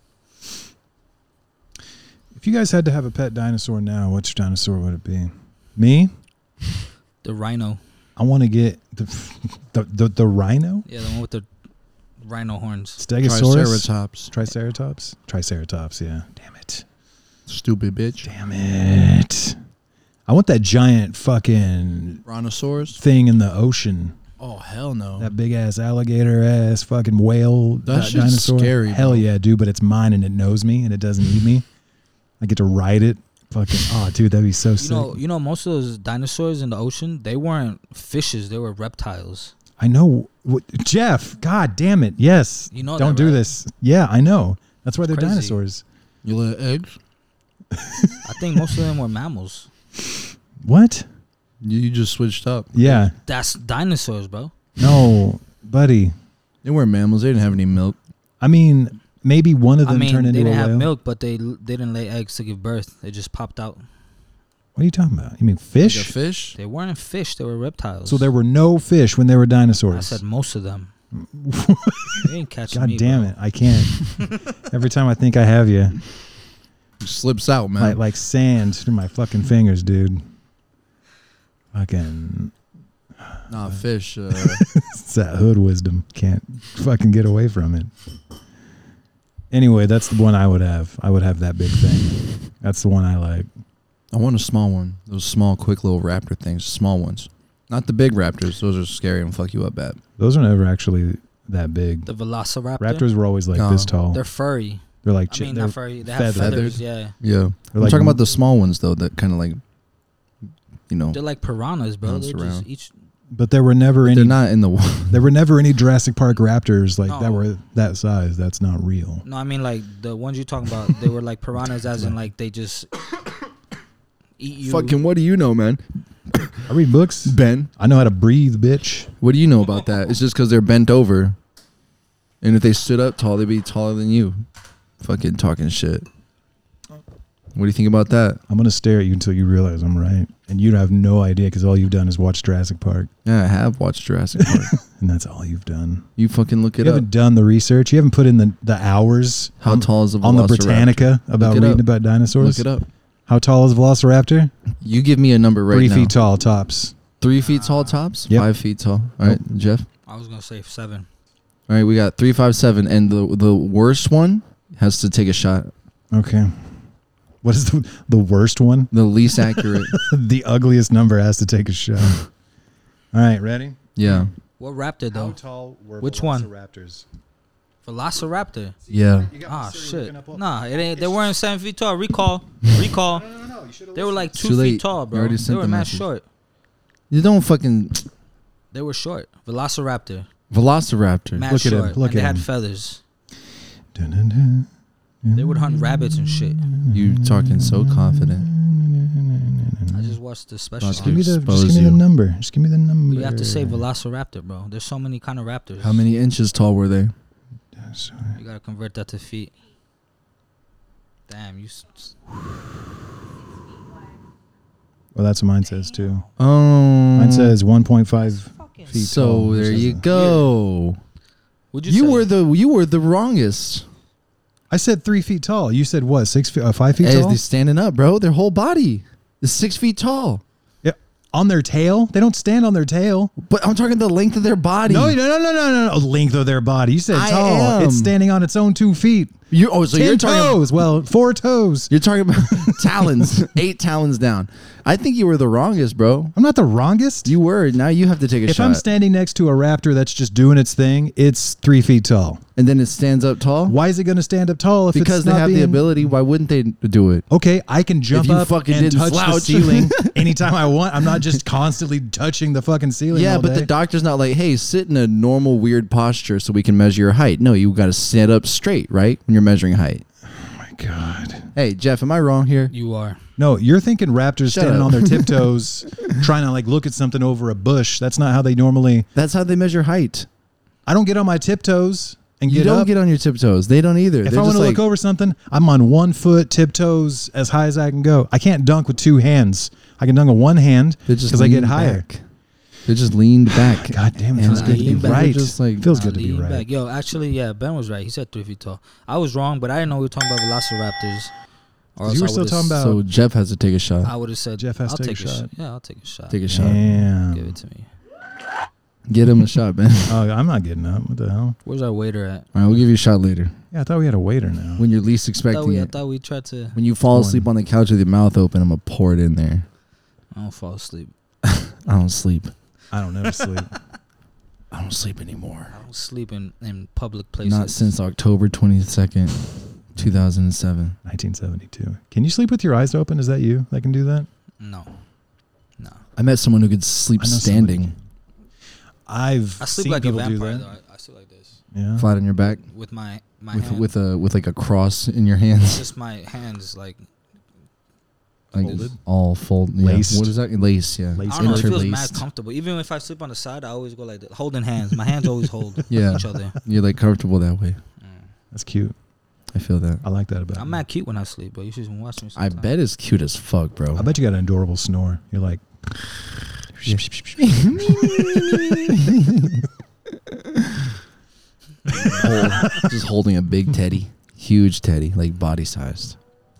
Speaker 2: If you guys had to have a pet dinosaur now, which dinosaur would it be? Me?
Speaker 4: The rhino,
Speaker 2: I want to get the, the the the rhino?
Speaker 4: yeah, the one with the rhino horns.
Speaker 2: Stegosaurus?
Speaker 3: Triceratops.
Speaker 2: Triceratops? Triceratops, yeah. Damn it.
Speaker 3: Stupid bitch.
Speaker 2: Damn it. I want that giant fucking
Speaker 3: Brontosaurus.
Speaker 2: thing in the ocean.
Speaker 3: Oh, hell no.
Speaker 2: That big ass alligator ass fucking whale
Speaker 3: That
Speaker 2: di-
Speaker 3: shit's
Speaker 2: dinosaur.
Speaker 3: scary,
Speaker 2: Hell
Speaker 3: bro.
Speaker 2: yeah, dude, but it's mine and it knows me and it doesn't eat me. I get to ride it. Fucking, oh, dude, that'd be so
Speaker 4: You
Speaker 2: sick.
Speaker 4: know, you know, most of those dinosaurs in the ocean, they weren't fishes; they were reptiles.
Speaker 2: I know. What, Jeff, god damn it. Yes.
Speaker 4: You know
Speaker 2: Don't
Speaker 4: that,
Speaker 2: do
Speaker 4: right?
Speaker 2: this. Yeah, I know. That's why they're
Speaker 4: Crazy.
Speaker 2: dinosaurs.
Speaker 3: You lay eggs?
Speaker 4: I think most of them were mammals.
Speaker 2: What?
Speaker 3: You, you just switched up.
Speaker 2: Yeah.
Speaker 4: That's dinosaurs, bro.
Speaker 2: No, buddy.
Speaker 3: They weren't mammals. They didn't have any milk.
Speaker 2: I mean, maybe one of
Speaker 4: I
Speaker 2: them
Speaker 4: mean,
Speaker 2: turned
Speaker 4: they
Speaker 2: into
Speaker 4: didn't
Speaker 2: a
Speaker 4: have
Speaker 2: whale.
Speaker 4: milk, but they they didn't lay eggs to give birth. They just popped out.
Speaker 2: What are you talking about? You mean
Speaker 3: Like a
Speaker 2: fish?
Speaker 3: fish?
Speaker 4: They weren't fish; they were reptiles.
Speaker 2: So there were no fish when they were dinosaurs.
Speaker 4: I said most of them. You ain't catching
Speaker 2: God
Speaker 4: me,
Speaker 2: damn
Speaker 4: bro.
Speaker 2: it! I can't. Every time I think I have you,
Speaker 3: It slips out, man.
Speaker 2: like like sand through my fucking fingers, dude. Fucking,
Speaker 3: nah, fish. Uh,
Speaker 2: it's that hood wisdom. Can't fucking get away from it. Anyway, that's the one I would have. I would have that big thing. That's the one I like.
Speaker 3: I want a small one. Those small, quick little raptor things. Small ones. Not the big raptors. Those are scary and fuck you up bad.
Speaker 2: Those are never actually that big.
Speaker 4: The Velociraptor.
Speaker 2: Raptors were always like
Speaker 3: No.
Speaker 2: this tall.
Speaker 4: They're furry.
Speaker 2: They're like
Speaker 4: I
Speaker 2: chi-
Speaker 4: mean,
Speaker 2: they're
Speaker 4: not furry. They have
Speaker 2: feathered.
Speaker 4: feathers. Yeah,
Speaker 3: Yeah.
Speaker 2: They're
Speaker 3: I'm
Speaker 2: like
Speaker 3: talking
Speaker 2: m-
Speaker 3: about the small ones, though, that kind of like, you know,
Speaker 4: they're like piranhas, bro.
Speaker 3: Bounce
Speaker 4: They're
Speaker 3: around.
Speaker 4: just each.
Speaker 2: But there were never
Speaker 3: they're
Speaker 2: any.
Speaker 3: not in the water.
Speaker 2: There were never any Jurassic Park raptors like that
Speaker 4: No.
Speaker 2: were that size. That's not real.
Speaker 4: No, I mean like the ones you're talking about. They were like piranhas, as in like they just eat you.
Speaker 3: Fucking, what do you know, man?
Speaker 2: I read books.
Speaker 3: Ben,
Speaker 2: I know how to breathe, bitch.
Speaker 3: what do you know about that? It's just because they're bent over. And if they stood up tall, they'd be taller than you. Fucking talking shit. What do you think about that?
Speaker 2: I'm gonna stare at you until you realize I'm right, and you have no idea because all you've done is watch Jurassic Park,
Speaker 3: Yeah, I have watched Jurassic Park.
Speaker 2: and that's all you've done.
Speaker 3: You fucking look
Speaker 2: You
Speaker 3: it up.
Speaker 2: haven't done the research. You haven't put in the, the hours.
Speaker 3: How
Speaker 2: on,
Speaker 3: tall is a
Speaker 2: on the
Speaker 3: Velociraptor?
Speaker 2: Britannica about
Speaker 3: Look it
Speaker 2: reading
Speaker 3: up.
Speaker 2: about dinosaurs?
Speaker 3: Look it up.
Speaker 2: How tall is a Velociraptor?
Speaker 3: You give me a number right
Speaker 2: Three
Speaker 3: now.
Speaker 2: feet tall tops.
Speaker 3: Three feet tall tops?
Speaker 2: Yep.
Speaker 3: Five feet tall. All right, Jeff.
Speaker 4: I was gonna say seven.
Speaker 3: All right, we got three, five, seven, and the the worst one has to take a shot.
Speaker 2: Okay. What is the the worst one?
Speaker 3: The least accurate.
Speaker 2: The ugliest number has to take a shot. All right, ready?
Speaker 3: Yeah.
Speaker 4: What raptor though?
Speaker 2: tall were
Speaker 4: Which one?
Speaker 2: Velociraptors?
Speaker 4: Velociraptor.
Speaker 3: Yeah.
Speaker 4: Ah shit. Nah, it ain't. They weren't seven feet tall. Recall. Recall.
Speaker 2: No, no, no. You should
Speaker 4: They were like two
Speaker 3: Too late.
Speaker 4: feet tall,
Speaker 3: You
Speaker 4: bro.
Speaker 3: already
Speaker 4: They
Speaker 3: sent
Speaker 4: were
Speaker 3: the
Speaker 4: mad
Speaker 3: message.
Speaker 4: short.
Speaker 3: You don't fucking
Speaker 4: They were short. Velociraptor.
Speaker 3: Velociraptor.
Speaker 4: Mad
Speaker 2: Look at him,
Speaker 4: short.
Speaker 2: look
Speaker 4: and they
Speaker 2: at
Speaker 4: had
Speaker 2: him.
Speaker 4: feathers.
Speaker 2: Dun, dun, dun.
Speaker 4: They would hunt rabbits and shit.
Speaker 3: You talking so confident.
Speaker 4: I just watched the special.
Speaker 3: Just
Speaker 2: Just give me the,
Speaker 3: Expose
Speaker 2: just give me the
Speaker 3: you.
Speaker 2: number. Just give me the number.
Speaker 4: But you have to say Velociraptor, bro. There's so many kind of raptors.
Speaker 3: How many inches tall were they?
Speaker 4: You gotta convert that to feet. Damn, you. s- s-
Speaker 2: Well, that's what mine says too.
Speaker 3: Oh,
Speaker 2: Mine says one point five feet
Speaker 3: So
Speaker 2: tall. which
Speaker 3: there
Speaker 2: is
Speaker 3: you
Speaker 2: a-
Speaker 3: go.
Speaker 4: Would you?
Speaker 3: You
Speaker 4: say?
Speaker 3: were the you were the wrongest.
Speaker 2: I said three feet tall. You said what? Six feet? Uh, five feet
Speaker 3: Hey,
Speaker 2: tall?
Speaker 3: they're standing up, bro. Their whole body is six feet tall.
Speaker 2: Yeah. On their tail? They don't stand on their tail.
Speaker 3: But I'm talking the length of their body.
Speaker 2: No, no, no, no, no, no, no. Length of their body. You said
Speaker 3: I
Speaker 2: tall.
Speaker 3: am.
Speaker 2: It's standing on its own two feet.
Speaker 3: You oh, so
Speaker 2: Ten
Speaker 3: you're talking.
Speaker 2: toes. Well, four toes.
Speaker 3: You're talking about talons, eight talons down. I think you were the wrongest, bro.
Speaker 2: I'm not the wrongest.
Speaker 3: You were. Now you have to take a
Speaker 2: if
Speaker 3: shot.
Speaker 2: I'm standing next to a raptor that's just doing its thing, it's three feet tall.
Speaker 3: and then it stands up tall
Speaker 2: Why is it going to stand up tall if
Speaker 3: because
Speaker 2: it's
Speaker 3: they
Speaker 2: not
Speaker 3: have
Speaker 2: being...
Speaker 3: the ability. Why wouldn't they do it?
Speaker 2: Okay, I can jump
Speaker 3: you
Speaker 2: up
Speaker 3: fucking
Speaker 2: and
Speaker 3: didn't
Speaker 2: touch the
Speaker 3: slouch.
Speaker 2: ceiling anytime I want. I'm not just constantly touching the fucking ceiling.
Speaker 3: Yeah,
Speaker 2: all
Speaker 3: but
Speaker 2: day.
Speaker 3: the doctor's not like, hey, sit in a normal weird posture so we can measure your height. No, you got to stand up straight, right? When you're measuring height.
Speaker 2: Oh my god.
Speaker 3: Hey, Jeff, am I wrong here?
Speaker 4: You are.
Speaker 2: No, you're thinking raptors
Speaker 3: Shut
Speaker 2: standing
Speaker 3: up.
Speaker 2: on their tiptoes, trying to like look at something over a bush. That's not how they normally.
Speaker 3: That's how they measure height.
Speaker 2: I don't get on my tiptoes and
Speaker 3: You
Speaker 2: get
Speaker 3: don't
Speaker 2: up.
Speaker 3: get on your tiptoes. They don't either.
Speaker 2: if
Speaker 3: They're
Speaker 2: I want
Speaker 3: just
Speaker 2: to
Speaker 3: like,
Speaker 2: look over something, I'm on one foot, tiptoes as high as I can go. I can't dunk with two hands. I can dunk with one hand
Speaker 3: they're just
Speaker 2: because I get
Speaker 3: leaned
Speaker 2: higher.
Speaker 3: back. They're just leaned back.
Speaker 2: God damn, it
Speaker 3: And
Speaker 2: feels
Speaker 3: I
Speaker 2: good to be
Speaker 3: lean back.
Speaker 2: right.
Speaker 3: Just like
Speaker 2: feels
Speaker 4: Nah,
Speaker 2: good to be
Speaker 4: lean
Speaker 2: right.
Speaker 4: back. Yo, actually, yeah, Ben was right. He said three feet tall. I was wrong, but I didn't know we were talking about velociraptors. Or else
Speaker 2: You were
Speaker 4: I
Speaker 2: still
Speaker 4: would've
Speaker 2: talking
Speaker 4: s-
Speaker 2: about.
Speaker 3: So Jeff has to take a shot.
Speaker 4: I would have said.
Speaker 2: Jeff has
Speaker 4: I'll
Speaker 2: to take
Speaker 4: take
Speaker 2: a shot.
Speaker 4: sh- Yeah, I'll take a shot.
Speaker 3: Take a shot.
Speaker 2: Damn.
Speaker 4: Give it to me.
Speaker 3: Get him a shot, man.
Speaker 2: Oh, I'm not getting up. What the hell?
Speaker 4: Where's our waiter at?
Speaker 3: All right, we'll give you a shot later
Speaker 2: Yeah, I thought we had a waiter now.
Speaker 3: when you're least
Speaker 4: I thought,
Speaker 3: expecting
Speaker 4: we, I
Speaker 3: it.
Speaker 4: thought we tried to.
Speaker 3: When you fall
Speaker 2: One.
Speaker 3: asleep on the couch with your mouth open, I'm gonna pour it in there.
Speaker 4: I don't fall asleep.
Speaker 3: I don't sleep.
Speaker 2: I don't never sleep.
Speaker 3: I don't sleep anymore.
Speaker 4: I don't sleep in, in public places.
Speaker 3: Not since October twenty-second, two thousand seven.
Speaker 2: nineteen seventy-two. Can you sleep with your eyes open? Is that you that can do that?
Speaker 4: No. No.
Speaker 3: I met someone who could sleep
Speaker 2: I know
Speaker 3: standing,
Speaker 2: somebody. I've
Speaker 4: I sleep
Speaker 2: seen
Speaker 4: like a
Speaker 2: people do
Speaker 4: vampire,
Speaker 2: that.
Speaker 4: though. I, I sleep like this.
Speaker 2: Yeah.
Speaker 3: flat on your back,
Speaker 4: With my, my
Speaker 3: with
Speaker 4: hand.
Speaker 3: with a with like a cross in your hands,
Speaker 4: just my hands, like.
Speaker 3: like
Speaker 2: Folded?
Speaker 3: all fold. Yeah.
Speaker 2: Laced.
Speaker 3: What is that? Lace. Yeah.
Speaker 2: Lace.
Speaker 4: I don't know. It feels mad
Speaker 3: Interlaced.
Speaker 4: comfortable. Even if I sleep on the side, I always go like this, holding hands. My hands always hold
Speaker 3: Yeah.
Speaker 4: each other.
Speaker 3: You're like comfortable that way.
Speaker 4: Mm.
Speaker 2: That's cute.
Speaker 3: I feel that.
Speaker 2: I like that about
Speaker 4: I'm
Speaker 2: you.
Speaker 4: mad cute when I sleep, but you should watch me.
Speaker 3: I
Speaker 4: Sometime.
Speaker 3: bet it's cute as fuck, bro.
Speaker 2: I bet you got an adorable snore. You're like,
Speaker 3: Hold- just holding a big teddy, huge teddy, like body sized.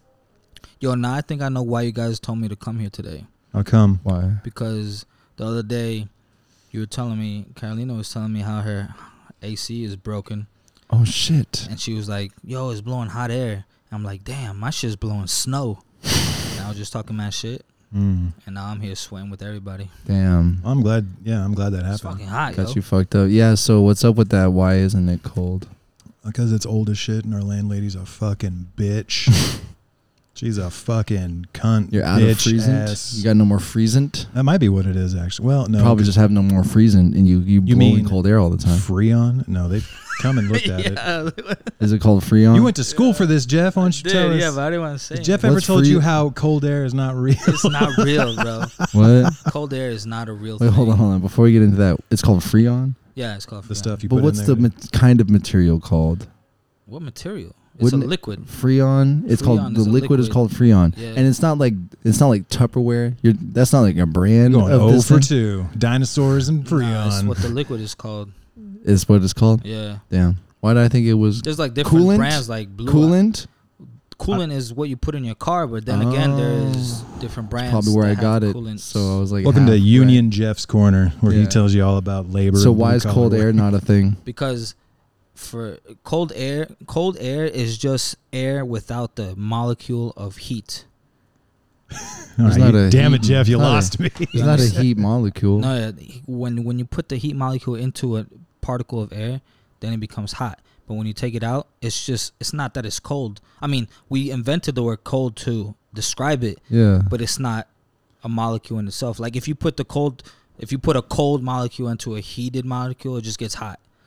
Speaker 4: Yo, now I think I know why you guys told me to come here today.
Speaker 2: I'll come.
Speaker 3: Why?
Speaker 4: Because the other day, you were telling me, Carolina was telling me how her A C is broken,
Speaker 3: Oh shit!
Speaker 4: and she was like, "Yo, it's blowing hot air." I'm like, "Damn, my shit's blowing snow." And I was just talking mad shit,
Speaker 2: Mm.
Speaker 4: and now I'm here sweating with everybody.
Speaker 3: Damn.
Speaker 2: I'm glad. Yeah, I'm glad that
Speaker 4: It's
Speaker 2: happened.
Speaker 4: fucking hot,
Speaker 3: Got
Speaker 4: yo.
Speaker 3: you fucked up. Yeah. So what's up with that? Why isn't it cold?
Speaker 2: Because it's old as shit and our landlady's a fucking bitch. She's a fucking cunt.
Speaker 3: You're out
Speaker 2: bitch
Speaker 3: of freezant.
Speaker 2: ass.
Speaker 3: You got no more freezant.
Speaker 2: That might be what it is, actually. Well, no.
Speaker 3: Probably
Speaker 2: 'cause
Speaker 3: just have no more freezing, and you you,
Speaker 2: You
Speaker 3: blow in
Speaker 2: mean
Speaker 3: cold air all the time.
Speaker 2: Freon? No, they come and looked at it.
Speaker 4: yeah,
Speaker 3: Is it called Freon?
Speaker 2: You went to school for this, Jeff. Why don't you
Speaker 4: dude,
Speaker 2: tell us?
Speaker 4: yeah, but I didn't want to say.
Speaker 2: Has Jeff
Speaker 4: it.
Speaker 2: ever
Speaker 3: What's
Speaker 2: told you
Speaker 3: free-
Speaker 2: how cold air is not real?
Speaker 4: It's not real, bro.
Speaker 3: what?
Speaker 4: Cold air is not a real
Speaker 3: Wait,
Speaker 4: thing.
Speaker 3: hold on, hold on. Before we get into that, it's called Freon.
Speaker 4: Yeah, it's called
Speaker 2: the
Speaker 4: Freon.
Speaker 2: stuff you
Speaker 3: But
Speaker 2: put
Speaker 3: what's
Speaker 2: in
Speaker 3: the
Speaker 2: there.
Speaker 3: ma- kind of material called?
Speaker 4: What material? It's
Speaker 3: Wouldn't
Speaker 4: a
Speaker 3: it-
Speaker 4: liquid.
Speaker 3: Freon. It's
Speaker 4: Freon
Speaker 3: called the
Speaker 4: is a
Speaker 3: liquid, is
Speaker 4: liquid.
Speaker 3: called Freon,
Speaker 4: Yeah.
Speaker 3: and it's not like it's not like Tupperware. You're that's not like a brand
Speaker 2: Going
Speaker 3: of
Speaker 2: oh
Speaker 3: this
Speaker 2: for
Speaker 3: thing.
Speaker 2: two. Dinosaurs and
Speaker 4: Nah, it's
Speaker 2: Freon.
Speaker 4: what the liquid is called.
Speaker 3: Is what it's called.
Speaker 4: Yeah.
Speaker 3: Damn. Why did I think it was
Speaker 4: There's like different
Speaker 3: Coolant?
Speaker 4: brands like Blue.
Speaker 3: coolant?
Speaker 4: Coolant is what you put in your car, but then again, there's different brands.
Speaker 3: Probably where
Speaker 4: that
Speaker 3: I
Speaker 4: have
Speaker 3: got it.
Speaker 4: coolants.
Speaker 3: So I was like,
Speaker 2: Welcome
Speaker 3: half
Speaker 2: to
Speaker 3: right.
Speaker 2: Union Jeff's Corner, where he
Speaker 3: Yeah.
Speaker 2: tells you all about labor.
Speaker 3: So
Speaker 2: and
Speaker 3: why is
Speaker 2: blue-collar
Speaker 3: cold
Speaker 2: work.
Speaker 3: air not a thing?
Speaker 4: because for cold air, cold air is just air without the molecule of heat.
Speaker 2: All
Speaker 3: There's
Speaker 2: right,
Speaker 3: not
Speaker 2: you-
Speaker 3: a
Speaker 2: damn
Speaker 3: heat-
Speaker 2: it, Jeff, you
Speaker 3: not a-
Speaker 2: lost me.
Speaker 3: It's not a heat molecule.
Speaker 4: No, yeah, when when you put the heat molecule into a particle of air, then it becomes hot. But when you take it out, it's just it's not that it's cold. I mean, we invented the word cold to describe it,
Speaker 3: Yeah.
Speaker 4: but it's not a molecule in itself. Like if you put the cold, if you put a cold molecule into a heated molecule, it just gets hot.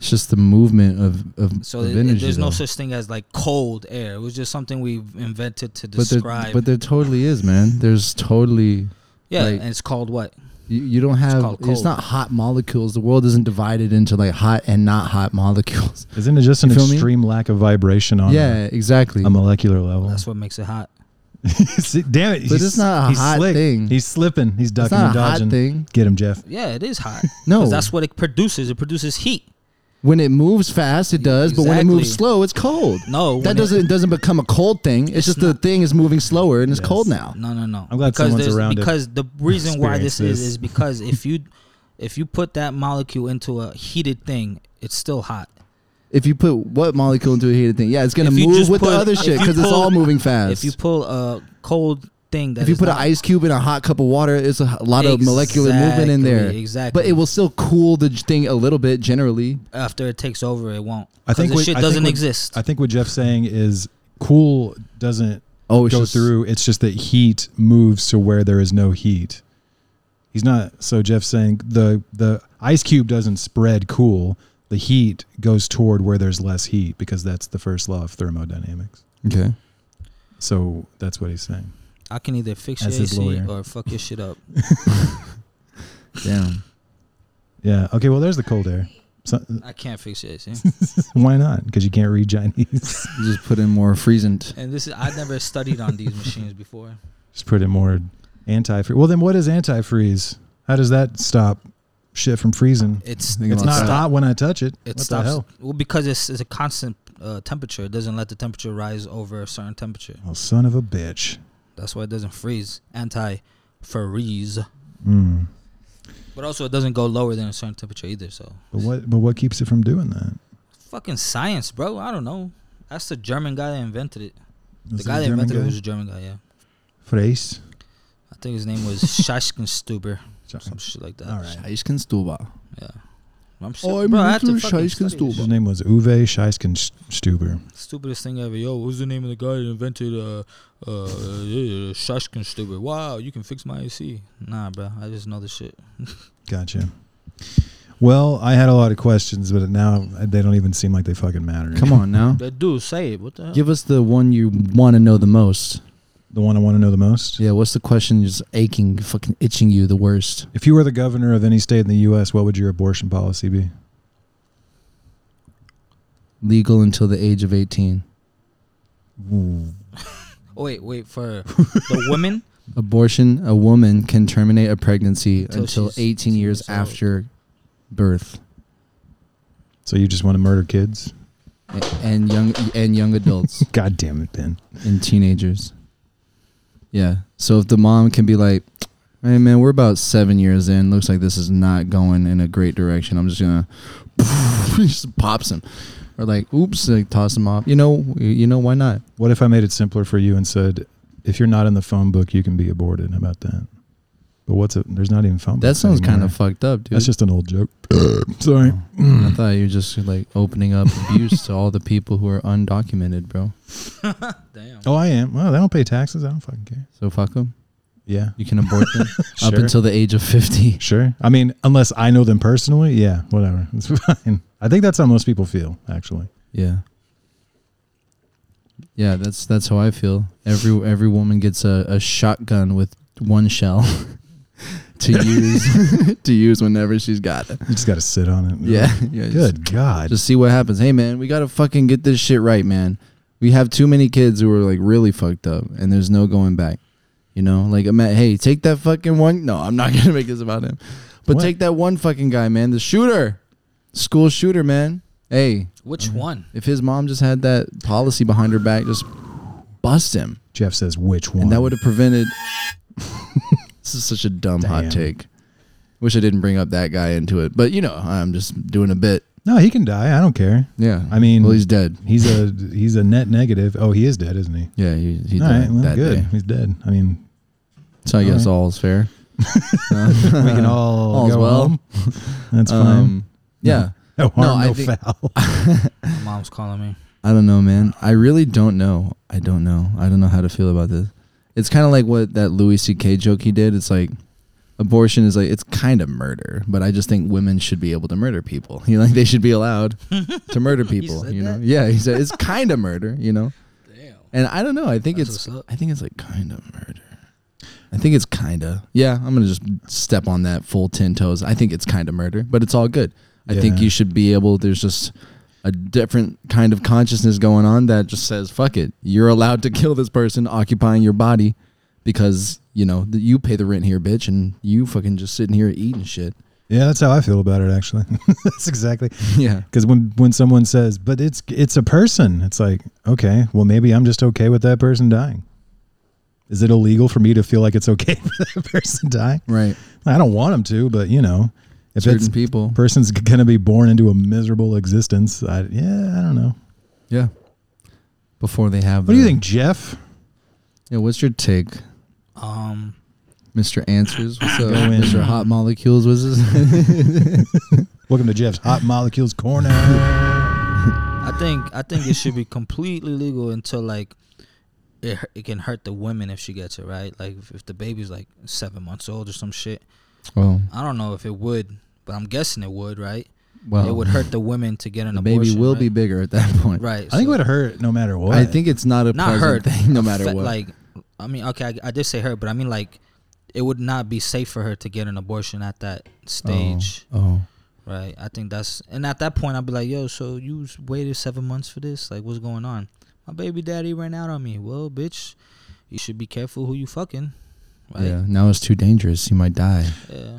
Speaker 3: It's just the movement of of,
Speaker 4: So
Speaker 3: of
Speaker 4: it,
Speaker 3: energy.
Speaker 4: it, there's no
Speaker 3: though.
Speaker 4: such thing as like cold air. It was just something we invented to
Speaker 3: but there,
Speaker 4: describe.
Speaker 3: but there totally is, man. There's totally
Speaker 4: yeah,
Speaker 3: like-
Speaker 4: and it's called what?
Speaker 3: you, you don't have.
Speaker 4: called
Speaker 3: It's,
Speaker 4: cold.
Speaker 3: not hot molecules. The world isn't divided into like hot and not hot molecules.
Speaker 2: Isn't it just an
Speaker 3: You feel me?
Speaker 2: extreme lack of vibration on
Speaker 3: Yeah, exactly.
Speaker 2: a, a molecular level?
Speaker 4: That's what makes it hot.
Speaker 2: See, damn it!
Speaker 3: But
Speaker 2: he's,
Speaker 3: it's not a
Speaker 2: he's
Speaker 3: hot
Speaker 2: slick.
Speaker 3: thing.
Speaker 2: He's slipping. He's
Speaker 3: It's
Speaker 2: ducking
Speaker 3: not
Speaker 2: and
Speaker 3: a hot
Speaker 2: dodging.
Speaker 3: thing.
Speaker 2: Get him, Jeff.
Speaker 4: Yeah, it is hot.
Speaker 3: No.
Speaker 4: 'Cause that's what it produces. It produces heat.
Speaker 3: When it moves fast, it does. But when it moves
Speaker 4: Exactly.
Speaker 3: slow, it's cold.
Speaker 4: No,
Speaker 3: That
Speaker 4: when
Speaker 3: doesn't
Speaker 4: It,
Speaker 3: it doesn't become a cold thing. It's,
Speaker 4: It's
Speaker 3: just the
Speaker 4: not.
Speaker 3: thing is moving slower and it's
Speaker 2: Yes.
Speaker 3: cold now.
Speaker 4: no, no, no.
Speaker 2: I'm glad
Speaker 4: because
Speaker 2: someone's
Speaker 4: there's-
Speaker 2: around to
Speaker 4: Because the reason why this
Speaker 2: experience
Speaker 4: is
Speaker 2: this.
Speaker 4: is because if you if you put that molecule into a heated thing, it's still hot.
Speaker 3: If you put what molecule into a heated thing, yeah, it's gonna
Speaker 4: If you
Speaker 3: move
Speaker 4: just
Speaker 3: with
Speaker 4: put-
Speaker 3: the other
Speaker 4: if
Speaker 3: shit
Speaker 4: you
Speaker 3: because it's
Speaker 4: pull-
Speaker 3: all moving fast.
Speaker 4: If you pull a cold thing that
Speaker 3: if you
Speaker 4: is
Speaker 3: put an
Speaker 4: not-
Speaker 3: ice cube in a hot cup of water, it's a h- lot of molecular movement in there.
Speaker 4: Exactly, Exactly.
Speaker 3: But it will still cool the j- thing a little bit generally.
Speaker 4: after it takes over, it won't.
Speaker 2: I think
Speaker 4: the
Speaker 2: what-
Speaker 4: shit
Speaker 2: I think
Speaker 4: doesn't
Speaker 2: what-
Speaker 4: exist.
Speaker 2: I think what Jeff's saying is cool doesn't
Speaker 3: Oh, it's
Speaker 2: go
Speaker 3: just,
Speaker 2: through. It's just that heat moves to where there is no heat. He's not. So Jeff's saying the the ice cube doesn't spread cool. The heat goes toward where there's less heat because that's the first law of thermodynamics.
Speaker 3: Okay.
Speaker 2: So that's what he's saying.
Speaker 4: I can either fix
Speaker 2: As
Speaker 4: your
Speaker 2: his
Speaker 4: A C
Speaker 2: lawyer.
Speaker 4: or fuck your shit up.
Speaker 3: Damn.
Speaker 2: Yeah. Okay. Well, there's the cold air. So,
Speaker 4: I can't fix your A C.
Speaker 2: why not? Because you can't read Chinese.
Speaker 3: You just put in more freezing.
Speaker 4: And this is I never studied on these machines before.
Speaker 2: Just put in more anti-freeze. Well, then what is anti-freeze? How does that stop shit from freezing?
Speaker 4: It's
Speaker 3: Think
Speaker 2: It's
Speaker 3: about
Speaker 2: not
Speaker 3: that.
Speaker 2: hot when I touch it.
Speaker 4: it
Speaker 2: what the
Speaker 4: stops
Speaker 2: hell?
Speaker 4: well because it's, it's a constant uh, temperature. It doesn't let the temperature rise over a certain temperature.
Speaker 2: Oh, son of a bitch.
Speaker 4: That's why it doesn't freeze. Anti-freeze.
Speaker 2: Mm.
Speaker 4: But also it doesn't go lower than a certain temperature either. So
Speaker 2: But what? But what keeps it from doing that?
Speaker 4: fucking science, bro. I don't know. That's the German guy that invented it.
Speaker 2: Was
Speaker 4: The
Speaker 2: it
Speaker 4: guy
Speaker 2: a
Speaker 4: that
Speaker 2: German
Speaker 4: invented
Speaker 2: guy?
Speaker 4: it was a German guy. Yeah,
Speaker 2: Freeze.
Speaker 4: I think his name was Scheißenstuber, some shit like that.
Speaker 2: All right.
Speaker 3: Scheiskenstuber.
Speaker 4: Yeah. I'm
Speaker 3: Oh, I'm
Speaker 4: bro, I had to
Speaker 3: Mister
Speaker 4: fucking study this
Speaker 3: Scheißenstuber.
Speaker 2: His
Speaker 4: shit.
Speaker 2: name was Uwe Scheiskenstuber.
Speaker 4: Stupidest thing ever. Yo, what's the name of the guy that invented uh uh yeah, Scheißenstuber? Wow, you can fix my A C. Nah, bro, I just know the shit.
Speaker 2: Gotcha. Well, I had a lot of questions, but now they don't even seem like they fucking matter.
Speaker 3: Come on now.
Speaker 4: They do say it. What the hell?
Speaker 3: Give us the one you want to know the most.
Speaker 2: The one I want to know the most.
Speaker 3: Yeah, what's the question just aching, fucking itching you the worst?
Speaker 2: If you were the governor of any state in the U S, what would your abortion policy be?
Speaker 3: Legal until the age of eighteen.
Speaker 2: Ooh.
Speaker 4: Oh, wait, wait for the women.
Speaker 3: Abortion, a woman can terminate a pregnancy
Speaker 4: Until
Speaker 3: until
Speaker 4: she's
Speaker 3: eighteen years
Speaker 4: years old.
Speaker 3: after birth.
Speaker 2: So you just want to murder kids?
Speaker 3: A- and young and young adults
Speaker 2: God damn it, Ben.
Speaker 3: and teenagers. Yeah. So if the mom can be like, "Hey man, we're about seven years in. Looks like this is not going in a great direction. I'm just gonna," just pops him, or like, "Oops," like toss him off. You know, you know why not?
Speaker 2: What if I made it simpler for you and said, if you're not in the phone book, you can be aborted? How about that? But what's it? There's not even phone
Speaker 3: That
Speaker 2: books
Speaker 3: sounds kind
Speaker 2: anymore.
Speaker 3: of fucked up, dude.
Speaker 2: That's just an old joke. Sorry.
Speaker 3: I thought you were just like opening up abuse to all the people who are undocumented, bro.
Speaker 4: Damn.
Speaker 2: Oh, I am. Well, they don't pay taxes. I don't fucking care.
Speaker 3: So fuck them.
Speaker 2: Yeah.
Speaker 3: You can abort them up
Speaker 2: Sure.
Speaker 3: until the age of fifty.
Speaker 2: Sure. I mean, unless I know them personally, yeah, whatever. It's fine. I think that's how most people feel, actually.
Speaker 3: Yeah. Yeah, that's that's how I feel. Every every woman gets a, a shotgun with one shell to use to use whenever she's got it.
Speaker 2: You just got to sit on it.
Speaker 3: Yeah. yeah
Speaker 2: Good God.
Speaker 3: Just see what happens. Hey man, we gotta fucking get this shit right, man. We have too many kids who are like really fucked up, and there's no going back. You know, like I'm at, hey, take that fucking one. No, I'm not gonna make this about him, but
Speaker 2: What?
Speaker 3: take that one fucking guy, man, the shooter, school shooter, man. Hey,
Speaker 4: Which one?
Speaker 3: if his mom just had that policy behind her back, just bust him,
Speaker 2: Jeff says, which one?
Speaker 3: and that would have prevented. This is such a dumb
Speaker 2: Damn.
Speaker 3: hot take. Wish I didn't bring up that guy into it, but you know, I'm just doing a bit.
Speaker 2: No, he can die. I don't care.
Speaker 3: Yeah,
Speaker 2: I mean,
Speaker 3: well, he's dead.
Speaker 2: He's a he's a net negative. Oh, he is dead, isn't he?
Speaker 3: Yeah, he, he
Speaker 2: All
Speaker 3: died
Speaker 2: right, well,
Speaker 3: that
Speaker 2: good.
Speaker 3: day.
Speaker 2: He's dead. I mean,
Speaker 3: So I
Speaker 2: All
Speaker 3: guess
Speaker 2: right.
Speaker 3: all's fair.
Speaker 2: we can all
Speaker 3: All's
Speaker 2: go
Speaker 3: well.
Speaker 2: home. That's fine.
Speaker 3: Um, yeah,
Speaker 2: No harm,
Speaker 3: no,
Speaker 2: no,
Speaker 3: I think-
Speaker 2: foul.
Speaker 4: My mom's calling me.
Speaker 3: I don't know, man. I really don't know. I don't know. I don't know how to feel about this. It's kind of like what that Louis C K joke he did. It's like abortion is like it's kind of murder, but I just think women should be able to murder people. You know, like they should be allowed to murder people.
Speaker 4: said
Speaker 3: You know,
Speaker 4: that?
Speaker 3: yeah, he said it's kind of murder. You know,
Speaker 4: Damn.
Speaker 3: and I don't know. I think
Speaker 4: That's
Speaker 3: it's
Speaker 4: what's up.
Speaker 3: I think it's like kind of murder. I think it's kind of yeah. I'm gonna just step on that full ten toes. I think it's kind of murder, but it's all good. I think
Speaker 2: Yeah.
Speaker 3: you should be able. There's just a different kind of consciousness going on that just says, fuck it. You're allowed to kill this person occupying your body because, you know, th- you pay the rent here, bitch, and you fucking just sitting here eating shit.
Speaker 2: Yeah, that's how I feel about it, actually. That's exactly.
Speaker 3: Yeah.
Speaker 2: Because when, when someone says, but it's it's a person, it's like, okay, well, maybe I'm just okay with that person dying. Is it illegal for me to feel like it's okay for that person dying?
Speaker 3: Right.
Speaker 2: I don't want them to, but, you know, if
Speaker 3: Certain
Speaker 2: it's
Speaker 3: people.
Speaker 2: person's going to be born into a miserable existence, I, yeah, I don't know.
Speaker 3: Yeah. Before they have.
Speaker 2: What do you
Speaker 3: the-
Speaker 2: think, Jeff?
Speaker 3: Yeah. What's your take,
Speaker 4: Um,
Speaker 3: Mister Answers? What's up,
Speaker 2: Go in.
Speaker 3: Mister Hot Molecules? What's this?
Speaker 2: Welcome to Jeff's Hot Molecules Corner.
Speaker 4: I think I think it should be completely legal until like it hu- it can hurt the women if she gets it, right. Like if, if the baby's like seven months old or some shit.
Speaker 3: Well,
Speaker 4: I don't know if it would, but I'm guessing it would, right?
Speaker 3: well,
Speaker 4: It would hurt the women to get an
Speaker 3: the
Speaker 4: abortion.
Speaker 3: baby will
Speaker 4: right?
Speaker 3: be bigger at that point.
Speaker 4: right.
Speaker 2: I think it
Speaker 4: so-
Speaker 2: would hurt no matter what.
Speaker 3: I think it's not a
Speaker 4: not
Speaker 3: pleasant
Speaker 4: hurt
Speaker 3: thing, no matter
Speaker 4: affect-
Speaker 3: what.
Speaker 4: Like, I mean, okay, I, I did say hurt, but I mean like, it would not be safe for her to get an abortion at that stage,
Speaker 3: Oh.
Speaker 4: right? I think that's, and at that point, I'd be like, yo, so you s- waited seven months for this? Like, what's going on? My baby daddy ran out on me. Well, bitch, you should be careful who you fucking,
Speaker 3: Oh.
Speaker 4: right?
Speaker 3: Yeah. Now it's too dangerous. You might die.
Speaker 4: Yeah.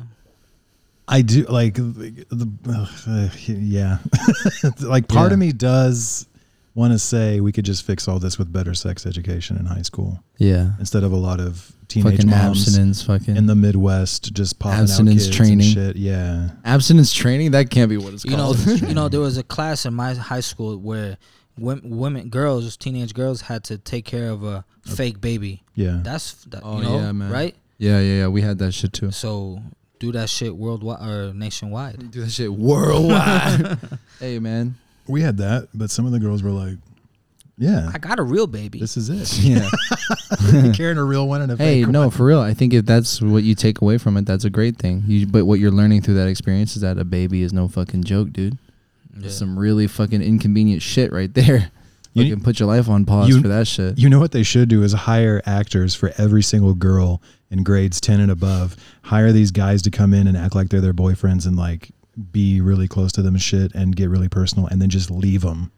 Speaker 2: I do like the, the uh, yeah, like part
Speaker 3: Yeah.
Speaker 2: of me does want to say we could just fix all this with better sex education in high school
Speaker 3: Yeah.
Speaker 2: instead of a lot of teenage
Speaker 3: Fucking
Speaker 2: moms
Speaker 3: abstinence. Fucking
Speaker 2: in the Midwest just popping
Speaker 3: Abstinence
Speaker 2: out kids
Speaker 3: training.
Speaker 2: and shit. Yeah,
Speaker 3: abstinence training. That can't be what it's
Speaker 4: You know,
Speaker 3: called.
Speaker 4: you know, there was a class in my high school where women, women, girls, teenage girls had to take care of a fake baby.
Speaker 2: yeah.
Speaker 4: That's that,
Speaker 3: Oh,
Speaker 4: you know,
Speaker 3: yeah, man.
Speaker 4: right?
Speaker 3: yeah, yeah, yeah. We had that shit too.
Speaker 4: So do that shit worldwide or nationwide.
Speaker 3: Do that shit worldwide. Hey, man.
Speaker 2: We had that, but some of the girls were like, "Yeah,
Speaker 4: I got a real baby.
Speaker 2: this is it."
Speaker 3: Yeah.
Speaker 2: Carrying a real one and a
Speaker 3: Hey,
Speaker 2: fake
Speaker 3: no,
Speaker 2: one.
Speaker 3: for real. I think if that's what you take away from it, that's a great thing. You, but what you're learning through that experience is that a baby is no fucking joke, dude.
Speaker 4: Yeah.
Speaker 3: Some really fucking inconvenient shit right there.
Speaker 2: You-
Speaker 3: You can put your life on pause
Speaker 2: you-
Speaker 3: for that shit.
Speaker 2: You know what they should do is hire actors for every single girl in grades ten and above. Hire these guys to come in and act like they're their boyfriends and like be really close to them and shit and get really personal and then just leave them.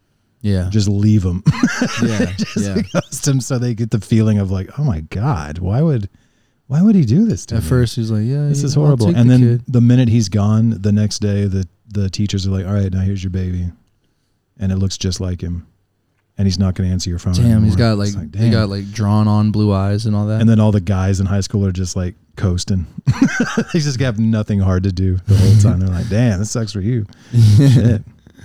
Speaker 3: Yeah.
Speaker 2: Just leave them.
Speaker 3: yeah.
Speaker 2: just
Speaker 3: Yeah.
Speaker 2: ghost them so they get the feeling of like, oh my God, why would why would he do this to
Speaker 3: At
Speaker 2: me?
Speaker 3: first, he's like, yeah,
Speaker 2: This
Speaker 3: yeah,
Speaker 2: is
Speaker 3: I'll
Speaker 2: horrible.
Speaker 3: take
Speaker 2: And
Speaker 3: the
Speaker 2: then
Speaker 3: kid.
Speaker 2: the minute he's gone, the next day the, the teachers are like, all right, now here's your baby. And it looks just like him. And he's not going to answer your phone
Speaker 3: Damn,
Speaker 2: anymore.
Speaker 3: he's got like,
Speaker 2: It's
Speaker 3: he
Speaker 2: damn.
Speaker 3: got like drawn on blue eyes and all that.
Speaker 2: And then all the guys in high school are just like coasting. They just have nothing hard to do the whole time. They're like, damn, this sucks for you. Shit.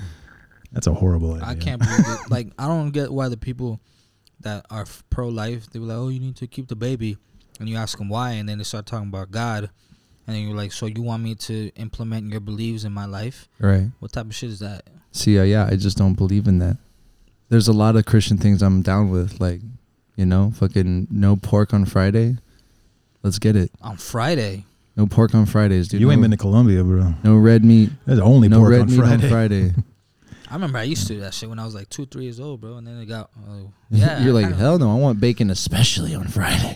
Speaker 2: That's a horrible idea.
Speaker 4: I can't believe it. Like, I don't get why the people that are f- pro-life, they were like, oh, you need to keep the baby. And you ask them why, and then they start talking about God. And then you're like, so you want me to implement your beliefs in my life?
Speaker 3: right.
Speaker 4: What type of shit is that?
Speaker 3: See, uh, yeah, I just don't believe in that. There's a lot of Christian things I'm down with, like, you know, fucking no pork on Friday. Let's get it.
Speaker 4: On Friday.
Speaker 3: No pork on Fridays, dude.
Speaker 2: You ain't
Speaker 3: no,
Speaker 2: been to Colombia, bro.
Speaker 3: no red meat.
Speaker 2: There's only
Speaker 3: No
Speaker 2: pork
Speaker 3: red
Speaker 2: on
Speaker 3: meat
Speaker 2: Friday.
Speaker 3: on Friday.
Speaker 4: I remember I used to do that shit when I was like two, three years old, bro. And then it got, uh, yeah.
Speaker 3: You're
Speaker 4: I
Speaker 3: like,
Speaker 4: kinda-
Speaker 3: hell no, I want bacon especially on Friday.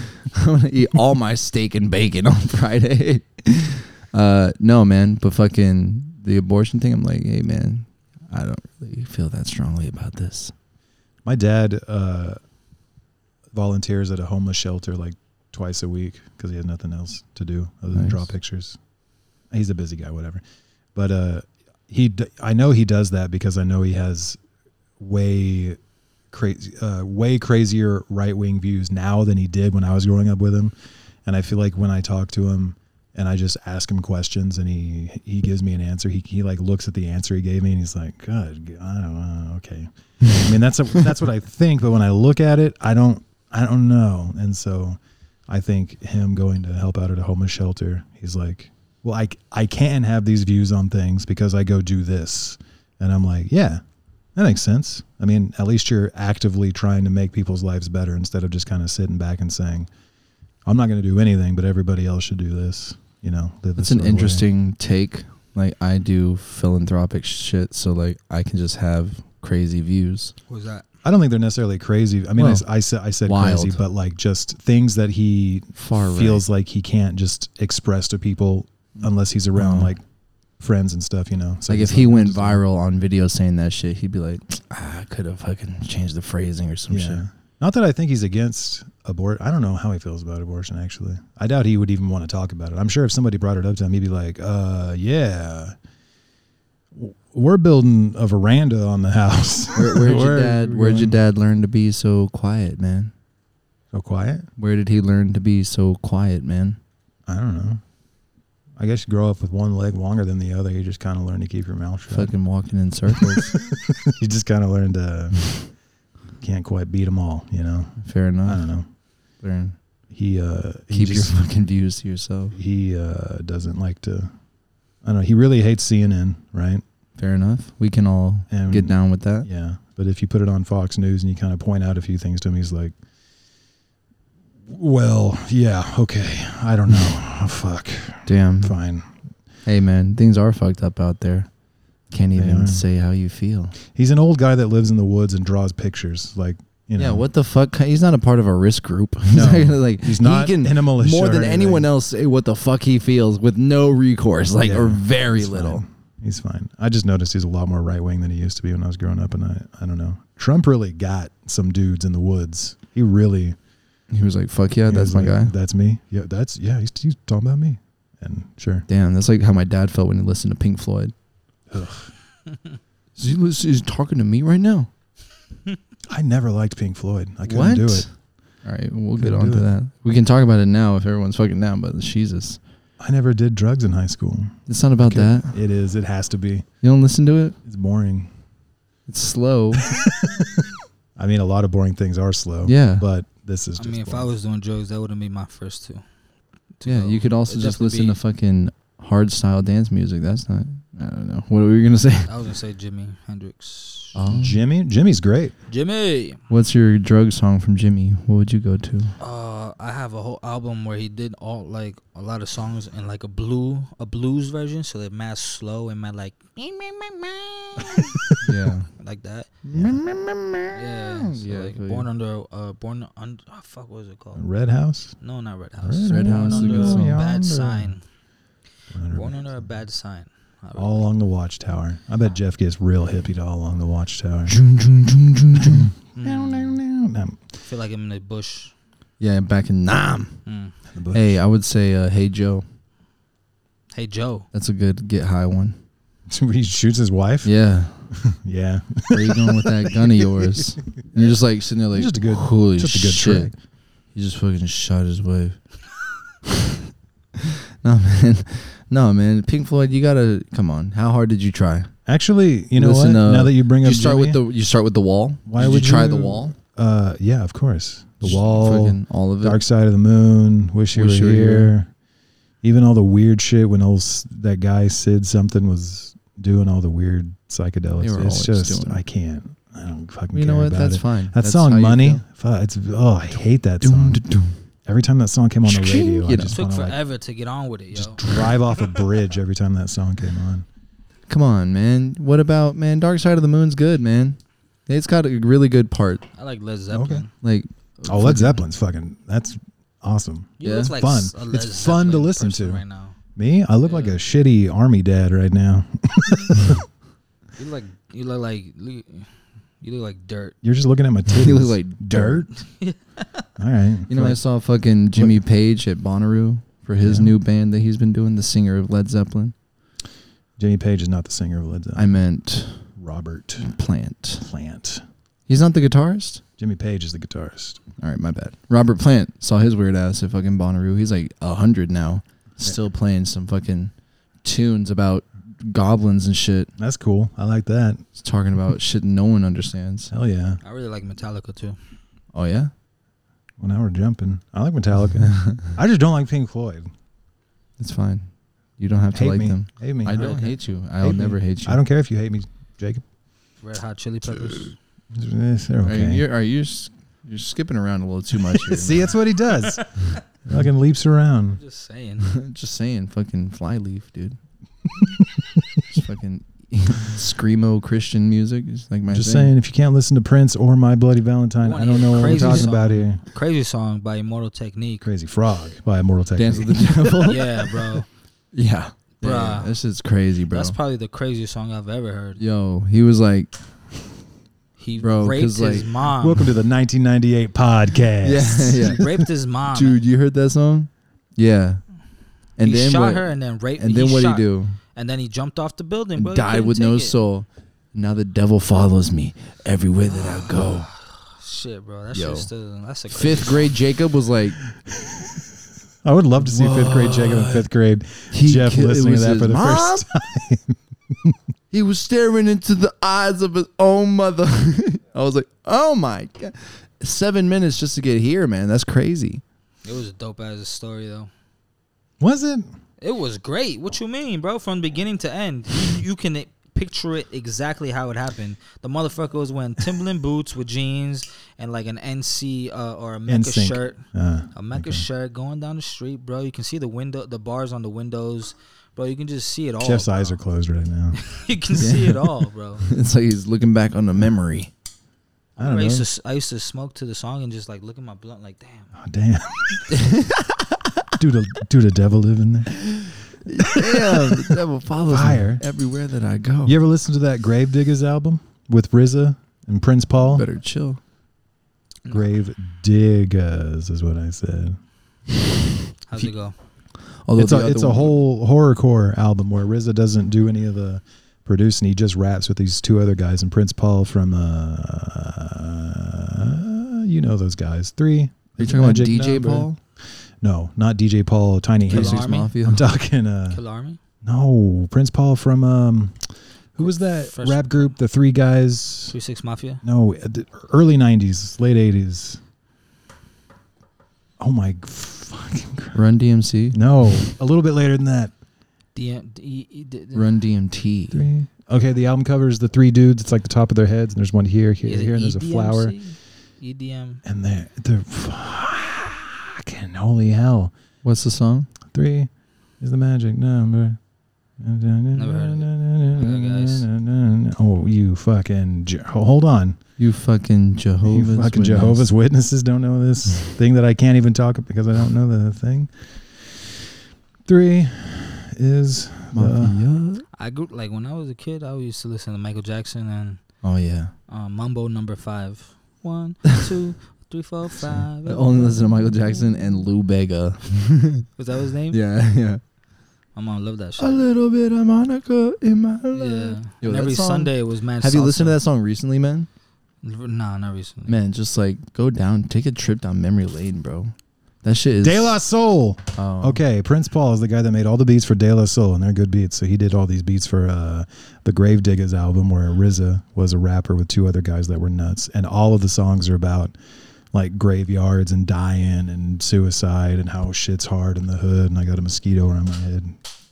Speaker 3: I want to eat all my steak and bacon on Friday. uh, no, man, but fucking the abortion thing, I'm like, hey, man, I don't really feel that strongly about this.
Speaker 2: My dad uh, volunteers at a homeless shelter like twice a week because he has nothing else to do other than
Speaker 3: Nice.
Speaker 2: draw pictures. He's a busy guy, whatever. But uh, he, d- I know he does that because I know he has way crazy, uh, way crazier right wing views now than he did when I was growing up with him. And I feel like when I talk to him and I just ask him questions and he he gives me an answer, he he like looks at the answer he gave me and he's like, "Good, I don't know, okay." I mean, that's a, that's what I think, but when I look at it, I don't I don't know. And so I think him going to help out at a homeless shelter, he's like, well, I, I can have these views on things because I go do this. And I'm like, yeah, that makes sense. I mean, at least you're actively trying to make people's lives better instead of just kind of sitting back and saying, I'm not going to do anything, but everybody else should do this. You know, live
Speaker 3: That's
Speaker 2: this
Speaker 3: an
Speaker 2: sort of way.
Speaker 3: interesting take. Like I do philanthropic shit, so like I can just have crazy views.
Speaker 4: Who's that?
Speaker 2: I don't think they're necessarily crazy. I mean,
Speaker 3: Well,
Speaker 2: I, s- I said I said
Speaker 3: wild.
Speaker 2: crazy, but like just things that he
Speaker 3: Far right.
Speaker 2: feels like he can't just express to people unless he's around
Speaker 3: No.
Speaker 2: like friends and stuff. You know, so
Speaker 3: Like
Speaker 2: he's
Speaker 3: if he went
Speaker 2: just-
Speaker 3: viral on video saying that shit, he'd be like, ah, I could have fucking changed the phrasing or some
Speaker 2: Yeah.
Speaker 3: shit.
Speaker 2: Not that I think he's against abort. I don't know how he feels about abortion. Actually, I doubt he would even want to talk about it. I'm sure if somebody brought it up to him, he'd be like, "Uh, yeah, w- we're building a veranda on the house."
Speaker 3: Where, where'd your
Speaker 2: We're
Speaker 3: dad? Where'd your
Speaker 2: going-
Speaker 3: dad learn to be so quiet, man?
Speaker 2: So quiet?
Speaker 3: Where did he learn to be so quiet, man?
Speaker 2: I don't know. I guess you grow up with one leg longer than the other. You just kind of learn to keep your mouth shut.
Speaker 3: Fucking walking in circles.
Speaker 2: You just kind of learn to can't quite beat them all. You know.
Speaker 3: Fair enough.
Speaker 2: I don't know.
Speaker 3: Learn.
Speaker 2: He uh, he
Speaker 3: Keep
Speaker 2: just,
Speaker 3: your fucking views to yourself.
Speaker 2: he uh, doesn't like to. I don't know. He really hates C N N, right?
Speaker 3: Fair enough. We can all
Speaker 2: And
Speaker 3: get down with that.
Speaker 2: Yeah, but if you put it on Fox News and you kind of point out a few things to him, he's like, "Well, yeah, okay, I don't know. Oh, fuck,
Speaker 3: Damn.
Speaker 2: fine."
Speaker 3: Hey, man, things are fucked up out there. Can't
Speaker 2: They
Speaker 3: even
Speaker 2: are.
Speaker 3: say how you feel.
Speaker 2: He's an old guy that lives in the woods and draws pictures, like you know.
Speaker 3: Yeah, what the fuck? He's not a part of a risk group.
Speaker 2: No,
Speaker 3: He's not gonna, like
Speaker 2: he's not
Speaker 3: he can
Speaker 2: in a militia
Speaker 3: more
Speaker 2: or
Speaker 3: than
Speaker 2: anything.
Speaker 3: anyone else say what the fuck he feels with no recourse, like
Speaker 2: Yeah,
Speaker 3: or very
Speaker 2: he's
Speaker 3: little.
Speaker 2: fine. He's fine. I just noticed he's a lot more right wing than he used to be when I was growing up, and I, I don't know. Trump really got some dudes in the woods. He really.
Speaker 3: He was like, "Fuck yeah,
Speaker 2: he
Speaker 3: that's
Speaker 2: was
Speaker 3: my
Speaker 2: like,
Speaker 3: guy."
Speaker 2: That's me. Yeah, that's yeah. He's, he's talking about me, and sure.
Speaker 3: Damn, that's like how my dad felt when he listened to Pink Floyd.
Speaker 2: Ugh.
Speaker 3: Is he, lis- is he talking to me right now?
Speaker 2: I never liked Pink Floyd. I couldn't
Speaker 3: What?
Speaker 2: do it.
Speaker 3: All right, we'll
Speaker 2: Couldn't
Speaker 3: get on
Speaker 2: do
Speaker 3: to
Speaker 2: it.
Speaker 3: that. We can talk about it now if everyone's fucking down. But Jesus,
Speaker 2: I never did drugs in high school.
Speaker 3: it's not about
Speaker 2: Okay.
Speaker 3: that.
Speaker 2: It is. It has to be.
Speaker 3: You don't listen to it.
Speaker 2: It's boring.
Speaker 3: It's slow.
Speaker 2: I mean, a lot of boring things are slow.
Speaker 3: Yeah.
Speaker 2: But this is
Speaker 4: I
Speaker 2: just
Speaker 4: mean, if I
Speaker 2: boring.
Speaker 4: was doing drugs, that wouldn't be my first two. to
Speaker 3: Yeah,
Speaker 4: go.
Speaker 3: you could also
Speaker 4: It'd
Speaker 3: just
Speaker 4: definitely
Speaker 3: listen to
Speaker 4: be-
Speaker 3: fucking hard style dance music. That's not. I don't know. What were you gonna say?
Speaker 4: I was gonna say Jimi Hendrix.
Speaker 3: Oh.
Speaker 2: Jimmy. Jimmy's great.
Speaker 4: Jimmy.
Speaker 3: What's your drug song from Jimmy? What would you go to?
Speaker 4: Uh, I have a whole album where he did all like a lot of songs in like a blue, a blues version, so they're mad slow and mad like,
Speaker 3: Yeah.
Speaker 4: like that.
Speaker 2: Yeah.
Speaker 4: Yeah, so
Speaker 3: Yeah, I
Speaker 4: like
Speaker 3: feel
Speaker 4: born
Speaker 3: you.
Speaker 4: under, uh, born under, oh, fuck, what was it called?
Speaker 2: Red House.
Speaker 4: No, not Red House.
Speaker 2: Red
Speaker 3: Red House is a
Speaker 4: Born
Speaker 3: good
Speaker 4: under
Speaker 3: song.
Speaker 4: a bad
Speaker 2: Yonder.
Speaker 4: sign.
Speaker 2: Born
Speaker 4: Born
Speaker 2: under-
Speaker 4: under a bad sign. I really
Speaker 2: All
Speaker 4: like
Speaker 2: along the Watchtower. I bet Jeff gets real hippie to All Along the Watchtower.
Speaker 4: it.
Speaker 2: No, no,
Speaker 4: Mm.
Speaker 2: no, no.
Speaker 4: I feel like I'm in the bush.
Speaker 3: Yeah, back in Nam.
Speaker 4: Mm.
Speaker 2: The bush.
Speaker 3: Hey, I would say, uh, "Hey Joe."
Speaker 4: Hey Joe.
Speaker 3: That's a good get high one.
Speaker 2: He shoots his wife.
Speaker 3: Yeah.
Speaker 2: Yeah.
Speaker 3: Where are you going with that gun of yours? And you're just like sitting there like,
Speaker 2: Just a good-
Speaker 3: holy
Speaker 2: just a good
Speaker 3: shit.
Speaker 2: trick.
Speaker 3: He just fucking shot his wife. No, man. No, man. Pink Floyd, you gotta, come on. How hard did you try?
Speaker 2: Actually, you know
Speaker 3: Listen,
Speaker 2: what?
Speaker 3: uh,
Speaker 2: now that you bring
Speaker 3: Did
Speaker 2: up
Speaker 3: you start
Speaker 2: Jimmy,
Speaker 3: with the, you start with the Wall?
Speaker 2: Why
Speaker 3: did
Speaker 2: would
Speaker 3: you try
Speaker 2: you-
Speaker 3: the Wall?
Speaker 2: Uh, yeah, of course. The
Speaker 3: Just
Speaker 2: Wall,
Speaker 3: fucking all of it.
Speaker 2: Dark Side of the Moon, Wish You
Speaker 3: Wish
Speaker 2: Were
Speaker 3: You Were
Speaker 2: Here.
Speaker 3: Here.
Speaker 2: Even all the weird shit when old s- that guy Sid something was doing all the weird psychedelics.
Speaker 3: They were
Speaker 2: It's
Speaker 3: always
Speaker 2: just
Speaker 3: doing-
Speaker 2: I can't. I don't fucking.
Speaker 3: You know
Speaker 2: care
Speaker 3: what?
Speaker 2: about
Speaker 3: That's
Speaker 2: it.
Speaker 3: fine.
Speaker 2: That
Speaker 3: That's
Speaker 2: song
Speaker 3: how you
Speaker 2: Money.
Speaker 3: feel.
Speaker 2: Fuck, it's oh, I hate that
Speaker 3: Doom,
Speaker 2: song.
Speaker 3: da, doom.
Speaker 2: Every time that song came on the radio, I
Speaker 3: You know.
Speaker 2: just
Speaker 4: Took
Speaker 2: want to like
Speaker 4: forever to get on with it, yo.
Speaker 2: just drive off a bridge every time that song came on.
Speaker 3: Come on, man. What about, man, Dark Side of the Moon's good, man. It's got a really good part.
Speaker 4: I like Led Zeppelin.
Speaker 3: Like,
Speaker 2: Oh, Led Zeppelin's fucking. That's awesome.
Speaker 4: You
Speaker 3: Yeah.
Speaker 4: look like
Speaker 2: Fun.
Speaker 4: s- a Led
Speaker 2: It's fun to
Speaker 4: Zeppelin
Speaker 2: listen
Speaker 4: person
Speaker 2: to.
Speaker 4: right now.
Speaker 2: Me, I look like
Speaker 4: Yeah.
Speaker 2: a shitty army dad right now.
Speaker 4: You look like you look like you look like dirt.
Speaker 2: You're just looking at my titties.
Speaker 3: You look like
Speaker 2: dirt. All right.
Speaker 3: you know, I
Speaker 2: Like,
Speaker 3: saw fucking Jimmy Page at Bonnaroo for his
Speaker 2: Yeah.
Speaker 3: new band that he's been doing, the singer of Led Zeppelin.
Speaker 2: Jimmy Page is not the singer of Led Zeppelin.
Speaker 3: I meant
Speaker 2: Robert
Speaker 3: Plant.
Speaker 2: Plant.
Speaker 3: He's not the guitarist?
Speaker 2: Jimmy Page is the guitarist.
Speaker 3: All right, my bad. Robert Plant saw his weird ass at fucking Bonnaroo. He's like a hundred now, still playing some fucking tunes about goblins and shit.
Speaker 2: That's cool. I like that.
Speaker 3: He's talking about shit no one understands.
Speaker 2: Hell yeah.
Speaker 4: I really like Metallica too.
Speaker 3: Oh yeah,
Speaker 2: Well, now we're jumping. I like Metallica. I just don't like Pink Floyd.
Speaker 3: it's fine. You don't have to
Speaker 2: Hate
Speaker 3: like
Speaker 2: me.
Speaker 3: them.
Speaker 2: Hate me.
Speaker 3: I don't
Speaker 4: Okay.
Speaker 3: hate you. I'll
Speaker 2: Hate me.
Speaker 3: never hate you.
Speaker 2: I don't care if you hate me, Jacob.
Speaker 4: Red Hot Chili Peppers.
Speaker 2: Eh, They're
Speaker 3: Are you,
Speaker 2: okay.
Speaker 3: you're, are you s- you're skipping around a little too much here.
Speaker 2: See, that's what he does. Fucking leaps around.
Speaker 4: Just saying.
Speaker 3: Just saying, fucking Flyleaf, dude. Just fucking screamo Christian music is like my
Speaker 2: Just
Speaker 3: thing.
Speaker 2: saying, if you can't listen to Prince or My Bloody Valentine,
Speaker 4: Wanna
Speaker 2: I don't
Speaker 4: hear
Speaker 2: know what we're
Speaker 4: crazy
Speaker 2: talking
Speaker 4: song?
Speaker 2: about here.
Speaker 4: Crazy song by Immortal Technique.
Speaker 2: Crazy Frog by Immortal Technique.
Speaker 3: Dance with the Devil.
Speaker 4: Yeah, bro.
Speaker 3: Yeah.
Speaker 4: Bruh.
Speaker 3: Yeah, this is crazy, bro.
Speaker 4: That's probably the craziest song I've ever heard.
Speaker 3: Yo, he was like,
Speaker 4: He
Speaker 3: Bro,
Speaker 4: raped
Speaker 3: 'cause,
Speaker 4: his
Speaker 3: like-
Speaker 4: mom.
Speaker 2: Welcome to the nineteen ninety-eight podcast.
Speaker 3: yeah, yeah.
Speaker 4: He raped his mom.
Speaker 3: Dude, you heard that song? Yeah. And
Speaker 4: he
Speaker 3: then
Speaker 4: shot
Speaker 3: what?
Speaker 4: her and then raped.
Speaker 3: And then
Speaker 4: he
Speaker 3: what did he
Speaker 4: shot-
Speaker 3: do?
Speaker 4: And then he jumped off the building,
Speaker 3: And
Speaker 4: bro. He
Speaker 3: died
Speaker 4: couldn't
Speaker 3: with no
Speaker 4: take it.
Speaker 3: soul. Now the devil follows me everywhere that I go.
Speaker 4: Shit, bro. That
Speaker 3: Yo.
Speaker 4: shit's still. That's a crazy
Speaker 3: Fifth grade Jacob was like,
Speaker 2: I would love to see fifth grade Jacob and fifth grade
Speaker 3: He
Speaker 2: Jeff
Speaker 3: ki- it
Speaker 2: listening to
Speaker 3: was
Speaker 2: that
Speaker 3: his
Speaker 2: for the
Speaker 3: mom?
Speaker 2: first time.
Speaker 3: he was staring into the eyes of his own mother. I was like, oh my God. Seven minutes just to get here, man. That's crazy.
Speaker 4: It was a dope ass story though.
Speaker 2: Was it?
Speaker 4: It was great. What you mean, bro? From beginning to end, you, you can picture it exactly how it happened. The motherfucker was wearing Timberland boots with jeans and like an N C uh, or a Mecca
Speaker 2: N Sync.
Speaker 4: shirt,
Speaker 2: Uh,
Speaker 4: a Mecca shirt going down the street, bro. You can see the window, the bars on the windows, bro. You can just see it all.
Speaker 2: Jeff's
Speaker 4: bro.
Speaker 2: eyes are closed right now.
Speaker 4: You can see it all, bro.
Speaker 3: It's like he's looking back on the memory.
Speaker 2: I don't
Speaker 4: I
Speaker 2: know.
Speaker 4: used to I used to smoke to the song and just like look at my blunt like, damn.
Speaker 2: Oh, damn. do the do the devil live in there?
Speaker 3: Damn, the devil follows
Speaker 2: Fire.
Speaker 3: me everywhere that I go.
Speaker 2: You ever listen to that Grave Diggers album with R Z A and Prince Paul?
Speaker 3: Better chill.
Speaker 2: Grave Diggers is what I said.
Speaker 4: How's it go?
Speaker 3: Although
Speaker 2: It's
Speaker 3: the
Speaker 2: a
Speaker 3: other
Speaker 2: it's a
Speaker 3: one-
Speaker 2: whole horrorcore album where R Z A doesn't do any of the producing. He just raps with these two other guys and Prince Paul from uh, you know those guys. Three.
Speaker 3: Are you talking about
Speaker 2: Magic
Speaker 3: D J
Speaker 2: Number.
Speaker 3: Paul?
Speaker 2: No, not D J Paul. Tiny
Speaker 4: Kill
Speaker 2: Hands.
Speaker 3: Six
Speaker 4: Army?
Speaker 3: Mafia.
Speaker 2: I'm talking. Uh,
Speaker 4: Kill Army?
Speaker 2: no, Prince Paul from um, who was that
Speaker 4: Fresh-
Speaker 2: rap group? The three guys.
Speaker 4: Three Six Mafia?
Speaker 2: No, uh, the early nineties, late eighties. Oh my fucking Christ.
Speaker 3: Run D M C.
Speaker 2: No, a little bit later than that.
Speaker 4: D M, D, D, D,
Speaker 3: Run D M T.
Speaker 2: Three. Okay, the album cover is the three dudes. It's like the top of their heads, and there's one here, here,
Speaker 4: Is it
Speaker 2: here, and there's a
Speaker 4: E D M C?
Speaker 2: flower.
Speaker 4: E D M.
Speaker 2: And they're they're fucking holy hell.
Speaker 3: What's the song?
Speaker 2: Three is the magic number.
Speaker 4: Never heard of it. Okay, guys.
Speaker 2: Oh, you fucking Je- hold on.
Speaker 3: You fucking Jehovah's
Speaker 2: you fucking
Speaker 3: Witness.
Speaker 2: Jehovah's Witnesses don't know this thing that I can't even talk because I don't know the thing. Three is the,
Speaker 3: Mafia.
Speaker 4: I grew like when I was a kid. I used to listen to Michael Jackson and
Speaker 3: Oh yeah.
Speaker 4: uh, Mambo Number Five. One, two, three, four, five.
Speaker 3: I only listen to Michael Jackson and Lou Bega.
Speaker 4: Was that his name?
Speaker 3: Yeah, yeah.
Speaker 4: My mom loved that
Speaker 3: A
Speaker 4: shit.
Speaker 3: little bit of Monica in my life.
Speaker 4: Yeah.
Speaker 3: Yo,
Speaker 4: and
Speaker 3: that
Speaker 4: every
Speaker 3: song-
Speaker 4: Sunday it was mad.
Speaker 3: Have you listened to
Speaker 4: salsa.
Speaker 3: that song recently, man?
Speaker 4: Nah, not recently.
Speaker 3: Man, just like go down, take a trip down memory lane, bro. That shit is
Speaker 2: De La Soul.
Speaker 3: Oh.
Speaker 2: Okay, Prince Paul is the guy that made all the beats for De La Soul, and they're good beats. So he did all these beats for uh, the Grave Diggers album, where R Z A was a rapper with two other guys that were nuts, and all of the songs are about like graveyards and dying and suicide and how shit's hard in the hood, and I got a mosquito around my head.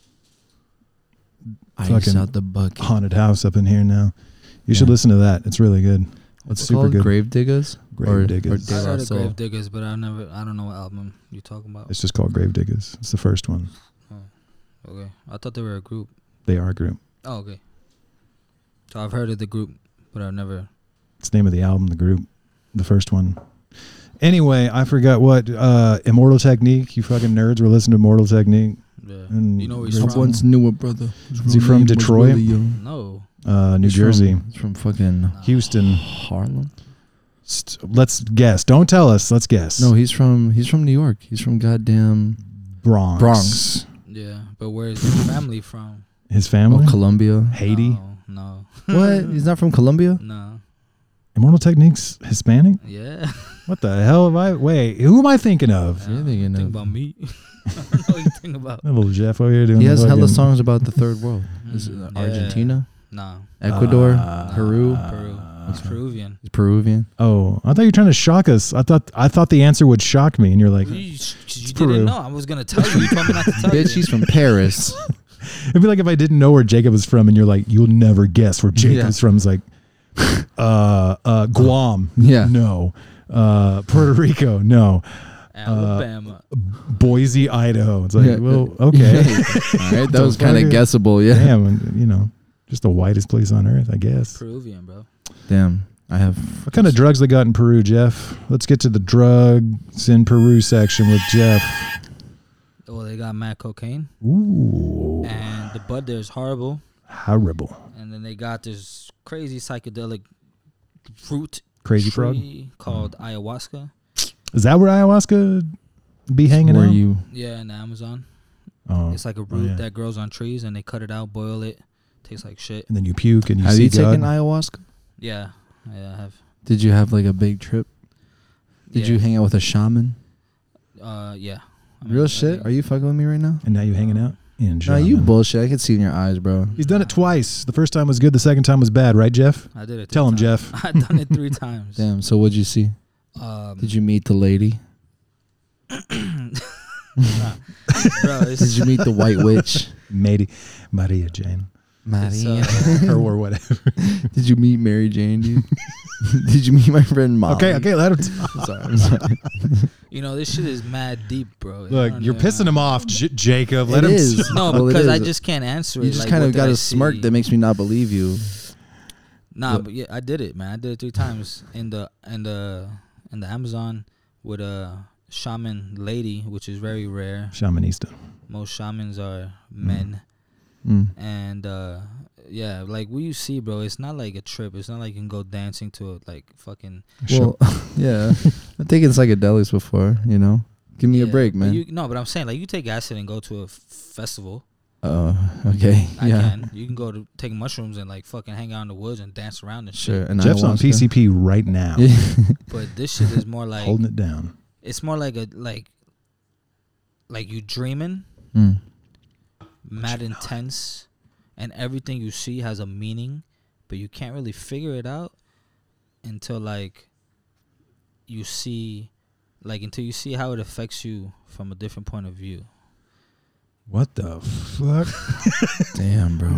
Speaker 3: Ice
Speaker 2: fucking
Speaker 3: out the bucket.
Speaker 2: Haunted house up in here now. You should
Speaker 3: Yeah.
Speaker 2: listen to that. It's really good.
Speaker 3: What's
Speaker 2: It's
Speaker 3: it
Speaker 2: super
Speaker 3: called?
Speaker 2: good.
Speaker 3: Grave Diggers?
Speaker 2: Grave
Speaker 3: Or-
Speaker 2: Diggers.
Speaker 3: or
Speaker 4: I
Speaker 3: De La
Speaker 4: heard of
Speaker 3: Soul?
Speaker 4: Grave Diggers, but I never. I don't know what album you talking about.
Speaker 2: It's just called Grave Diggers. It's the first one.
Speaker 4: Okay, I thought they were a group.
Speaker 2: They are a group.
Speaker 4: Oh, okay. So I've heard of the group, but I've never.
Speaker 2: It's the name of the album, the group, the first one. Anyway, I forgot what uh, Immortal Technique. You fucking nerds were listening to Immortal Technique.
Speaker 4: Yeah.
Speaker 2: And
Speaker 4: You know where he's
Speaker 2: Red
Speaker 3: I
Speaker 4: from?
Speaker 3: once knew a brother. His
Speaker 2: Is he
Speaker 3: real
Speaker 2: from
Speaker 3: name was
Speaker 2: Detroit?
Speaker 3: Willie Young.
Speaker 4: No.
Speaker 2: Uh, New
Speaker 3: He's
Speaker 2: Jersey,
Speaker 3: From, he's from fucking
Speaker 2: Houston.
Speaker 3: Harlem.
Speaker 2: St- let's guess. Don't tell us. Let's guess.
Speaker 3: No, he's from he's from New York. He's from goddamn
Speaker 2: Bronx.
Speaker 3: Bronx.
Speaker 4: Yeah, but where's his family from?
Speaker 2: His family.
Speaker 3: Oh, Colombia.
Speaker 2: Haiti.
Speaker 4: No,
Speaker 3: What? He's not from Colombia?
Speaker 4: no, no.
Speaker 2: Immortal Technique's Hispanic.
Speaker 4: Yeah.
Speaker 2: What the hell have I? Wait, who am I thinking of?
Speaker 3: Yeah, they can,
Speaker 4: think
Speaker 3: uh,
Speaker 4: about me. I don't know what you think about.
Speaker 2: That little Jeff over here doing.
Speaker 3: He
Speaker 2: the
Speaker 3: has hella
Speaker 2: fucking-
Speaker 3: songs about the third world. Is it
Speaker 4: Mm, yeah.
Speaker 3: Argentina,
Speaker 4: Nah,
Speaker 3: Ecuador,
Speaker 2: Uh,
Speaker 3: Peru?
Speaker 4: Peru. It's Peruvian.
Speaker 3: He's Peruvian.
Speaker 2: Oh, I thought you were trying to shock us. I thought I thought the answer would shock me, and you're like,
Speaker 4: you you didn't
Speaker 2: Peru.
Speaker 4: know. I was gonna tell you. You told me not to tell you.
Speaker 3: Bitch, he's from Paris.
Speaker 2: it'd be like if I didn't know where Jacob was from, and you're like, you'll never guess where Jacob's from. It's like, uh, uh, Guam.
Speaker 3: Yeah.
Speaker 2: No. Uh, Puerto Rico. No.
Speaker 4: Alabama.
Speaker 2: Boise, Idaho. It's like,
Speaker 3: Yeah.
Speaker 2: well, okay.
Speaker 3: All right, that
Speaker 2: The
Speaker 3: was kind of
Speaker 2: fuck?
Speaker 3: guessable. Yeah.
Speaker 2: Damn, you know, just the whitest place on earth, I guess.
Speaker 4: Peruvian, bro.
Speaker 3: Damn. I have.
Speaker 2: What kind of drugs they got in Peru, Jeff? Let's get to the drugs in Peru section with Jeff.
Speaker 4: Well, they got mad cocaine,
Speaker 2: Ooh,
Speaker 4: and the bud there is horrible.
Speaker 2: horrible.
Speaker 4: And then they got this crazy psychedelic fruit
Speaker 2: Crazy frog.
Speaker 4: tree called ayahuasca.
Speaker 2: Is that where ayahuasca be hanging
Speaker 3: Where
Speaker 2: out?
Speaker 3: you?
Speaker 4: Yeah, in the Amazon.
Speaker 2: Oh,
Speaker 4: It's like a
Speaker 2: oh,
Speaker 4: root
Speaker 2: yeah.
Speaker 4: that grows on trees, and they cut it out, boil it. Tastes like shit.
Speaker 2: And then you puke and you
Speaker 3: Have
Speaker 2: see
Speaker 3: you
Speaker 2: God.
Speaker 3: taken ayahuasca?
Speaker 4: Yeah, yeah, I have.
Speaker 3: Did you have like a big trip? Did
Speaker 4: yeah.
Speaker 3: you hang out with a shaman?
Speaker 4: Uh, yeah. I mean,
Speaker 3: Real
Speaker 4: I
Speaker 3: shit?
Speaker 4: think-
Speaker 3: Are you fucking with me right now?
Speaker 2: and now you hanging out? In
Speaker 3: No, you
Speaker 2: German.
Speaker 3: bullshit. I can see in your eyes, bro.
Speaker 2: He's done it twice. The first time was good. The second time was bad, right, Jeff?
Speaker 4: I did it.
Speaker 2: Tell
Speaker 4: three
Speaker 2: him,
Speaker 4: times.
Speaker 2: Jeff.
Speaker 4: I've done it three times.
Speaker 3: Damn. So what'd you see?
Speaker 4: Um,
Speaker 3: Did you meet the lady?
Speaker 4: bro, it's,
Speaker 3: Did you meet the white witch?
Speaker 2: Mady, Maria Jane,
Speaker 4: it's,
Speaker 3: Maria.
Speaker 4: uh,
Speaker 2: or, or whatever.
Speaker 3: Did you meet Mary Jane, dude? Did you meet my friend Molly?
Speaker 2: Okay, okay, let him talk.
Speaker 3: I'm sorry. I'm sorry.
Speaker 4: you know, this shit is mad deep, bro. I
Speaker 2: Look,
Speaker 4: don't
Speaker 2: you're
Speaker 4: know.
Speaker 2: pissing him off, J- Jacob. Let
Speaker 3: It
Speaker 2: him.
Speaker 3: is.
Speaker 2: talk.
Speaker 4: No,
Speaker 3: Well, it
Speaker 4: because I
Speaker 3: is.
Speaker 4: just can't answer it.
Speaker 3: You just
Speaker 4: like,
Speaker 3: kind
Speaker 4: what
Speaker 3: of
Speaker 4: did
Speaker 3: got
Speaker 4: I
Speaker 3: a smirk
Speaker 4: see?
Speaker 3: that makes me not believe you.
Speaker 4: Nah,
Speaker 3: What?
Speaker 4: but yeah, I did it, man. I did it three times in the in the in the Amazon with a shaman lady, which is very rare.
Speaker 2: Shamanista.
Speaker 4: Most shamans are men,
Speaker 3: Mm.
Speaker 4: and uh, yeah, like what you see, bro. It's not like a trip. It's not like you can go dancing to it, like fucking.
Speaker 3: Well, yeah. I've taken psychedelics before, you know? Give me a
Speaker 4: Yeah,
Speaker 3: break,
Speaker 4: but
Speaker 3: man.
Speaker 4: You, no, but I'm saying like you take acid and go to a f- festival.
Speaker 3: Oh, okay.
Speaker 4: I
Speaker 3: yeah.
Speaker 4: can. You can go to take mushrooms and like fucking hang out in the woods and dance around and
Speaker 3: Sure.
Speaker 4: shit.
Speaker 3: And
Speaker 2: Jeff's on
Speaker 3: ayahuasca.
Speaker 2: P C P right now,
Speaker 3: Yeah.
Speaker 4: But this shit is more like
Speaker 2: holding it down.
Speaker 4: it's more like a like like you dreaming,
Speaker 3: Mm.
Speaker 4: mad intense, and everything you see has a meaning, but you can't really figure it out until like you see like until you see how it affects you from a different point of view.
Speaker 2: What the fuck?
Speaker 3: Damn, bro.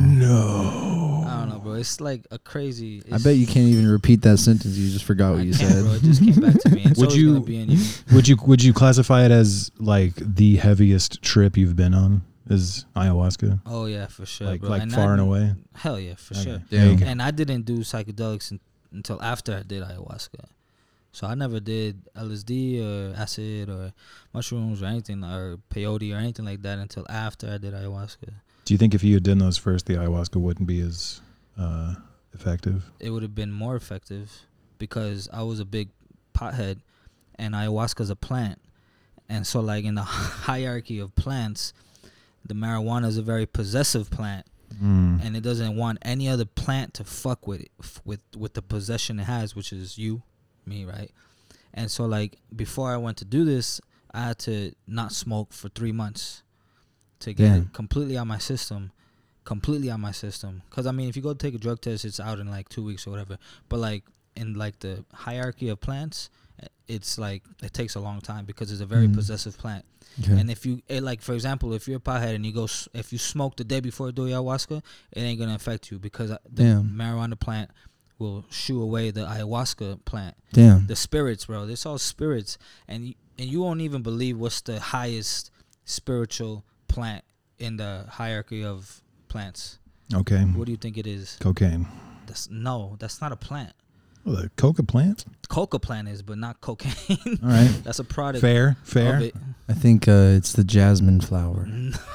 Speaker 2: No.
Speaker 4: I don't know, bro. It's like a crazy.
Speaker 3: I bet you can't even repeat that sentence. You just forgot what
Speaker 4: I
Speaker 3: you
Speaker 4: can't,
Speaker 3: said.
Speaker 4: bro. It just came back to me. It's
Speaker 2: Would
Speaker 4: always
Speaker 2: you-
Speaker 4: gonna be in you.
Speaker 2: Would you would you classify it as like the heaviest trip you've been on? Is ayahuasca
Speaker 4: Oh yeah, for sure,
Speaker 2: like
Speaker 4: bro.
Speaker 2: like
Speaker 4: and
Speaker 2: far
Speaker 4: I,
Speaker 2: and away?
Speaker 4: Hell yeah, for
Speaker 2: Okay.
Speaker 4: sure.
Speaker 2: There you go.
Speaker 4: And I didn't do psychedelics in, until after I did ayahuasca. So I never did L S D or acid or mushrooms or anything or peyote or anything like that until after I did ayahuasca.
Speaker 2: Do you think if you had done those first, the ayahuasca wouldn't be as uh, effective?
Speaker 4: It would have been more effective because I was a big pothead and ayahuasca is a plant. And so like in the hierarchy of plants, the marijuana is a very possessive plant.
Speaker 2: Mm.
Speaker 4: And it doesn't want any other plant to fuck with it, f- with with the possession it has, which is you, me, right? And so like before I went to do this, I had to not smoke for three months to get
Speaker 3: Damn.
Speaker 4: it completely out my system, completely out my system. Because I mean, if you go take a drug test, it's out in like two weeks or whatever. But like in like the hierarchy of plants, it's like it takes a long time because it's a very
Speaker 3: Mm.
Speaker 4: possessive plant.
Speaker 3: Okay.
Speaker 4: And if you it, like, for example, if you're a pothead and you go, s- if you smoke the day before you do ayahuasca, it ain't gonna affect you because uh, the
Speaker 3: Damn.
Speaker 4: marijuana plant will shoo away the ayahuasca plant.
Speaker 3: Damn.
Speaker 4: The spirits, bro. It's all spirits, and y- and you won't even believe what's the highest spiritual plant in the hierarchy of plants.
Speaker 2: Okay.
Speaker 4: What do you think it is?
Speaker 2: Cocaine.
Speaker 4: That's no, that's not a plant.
Speaker 2: Oh, the coca plant.
Speaker 4: Coca plant is, but not cocaine.
Speaker 2: All right.
Speaker 4: That's a product.
Speaker 2: Fair. Fair.
Speaker 4: Of it.
Speaker 3: I think uh, it's the jasmine flower.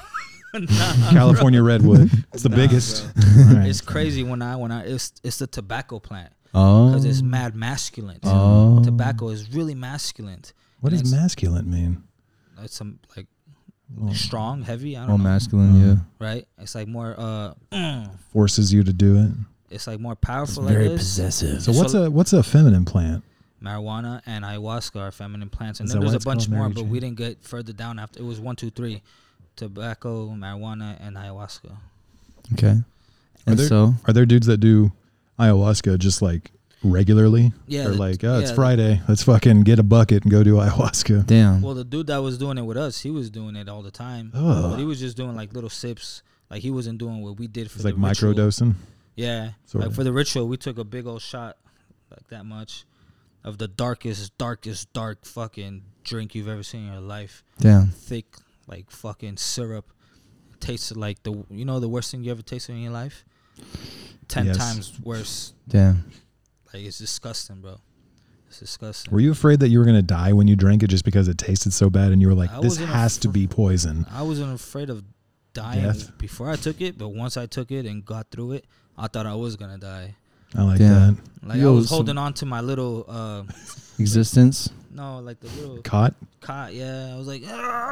Speaker 4: Nah,
Speaker 2: California redwood. It's the
Speaker 4: Nah,
Speaker 2: biggest.
Speaker 4: bro.
Speaker 2: All right.
Speaker 4: It's crazy when I when I it's it's the tobacco plant
Speaker 3: Oh.
Speaker 4: because it's mad masculine.
Speaker 3: Oh.
Speaker 4: Tobacco is really masculine.
Speaker 2: What
Speaker 4: and
Speaker 2: does
Speaker 4: it's-
Speaker 2: masculine mean?
Speaker 4: It's some like
Speaker 2: Well,
Speaker 4: strong, heavy. I don't
Speaker 3: Oh,
Speaker 4: know.
Speaker 3: masculine,
Speaker 2: Uh,
Speaker 3: yeah.
Speaker 4: Right? It's like more uh,
Speaker 2: forces you to do it.
Speaker 4: it's like more powerful.
Speaker 3: It's very
Speaker 4: like this.
Speaker 3: possessive.
Speaker 2: So
Speaker 4: So-
Speaker 2: what's a what's a feminine plant?
Speaker 4: Marijuana and ayahuasca are feminine plants, and
Speaker 2: Is
Speaker 4: then
Speaker 2: that
Speaker 4: there's
Speaker 2: why
Speaker 4: a
Speaker 2: it's
Speaker 4: bunch
Speaker 2: called
Speaker 4: more,
Speaker 2: Mary
Speaker 4: but
Speaker 2: Jane?
Speaker 4: we didn't get further down after. It was one, two, three: tobacco, marijuana, and ayahuasca.
Speaker 3: Okay.
Speaker 2: Are
Speaker 3: And
Speaker 2: there-
Speaker 3: so,
Speaker 2: Are there dudes that do ayahuasca just like regularly?
Speaker 4: Yeah,
Speaker 2: They're
Speaker 4: the-
Speaker 2: like, oh, it's
Speaker 4: yeah, the-
Speaker 2: Friday. Let's fucking get a bucket and go do ayahuasca.
Speaker 3: damn.
Speaker 4: Well, the dude that was doing it with us, he was doing it all the time,
Speaker 2: Ugh.
Speaker 4: but he was just doing like little sips. Like he wasn't doing what we did for
Speaker 2: It's
Speaker 4: the
Speaker 2: like
Speaker 4: ritual.
Speaker 2: microdosing.
Speaker 4: Yeah,
Speaker 2: Sort
Speaker 4: like
Speaker 2: of.
Speaker 4: for the ritual, we took a big old shot, like that much, of the darkest, darkest, dark fucking drink you've ever seen in your life.
Speaker 3: Damn.
Speaker 4: Thick, like fucking syrup. Tasted like the, you know, the worst thing you ever tasted in your life? Ten
Speaker 2: Yes.
Speaker 4: times worse.
Speaker 3: Damn.
Speaker 4: Like, it's disgusting, bro. It's disgusting.
Speaker 2: Were you afraid that you were gonna die when you drank it just because it tasted so bad, and you were like,
Speaker 4: I
Speaker 2: "This
Speaker 4: wasn't
Speaker 2: has to
Speaker 4: afr-
Speaker 2: be poison"?
Speaker 4: I wasn't afraid of dying
Speaker 2: Death.
Speaker 4: before I took it, but once I took it and got through it, I thought I was gonna die.
Speaker 2: I like
Speaker 3: Damn.
Speaker 2: that.
Speaker 4: Like,
Speaker 3: Yo,
Speaker 4: I was
Speaker 3: so-
Speaker 4: holding on to my little, uh,
Speaker 3: Existence.
Speaker 4: no, like the little
Speaker 2: Caught.
Speaker 4: cot. Yeah, I was like,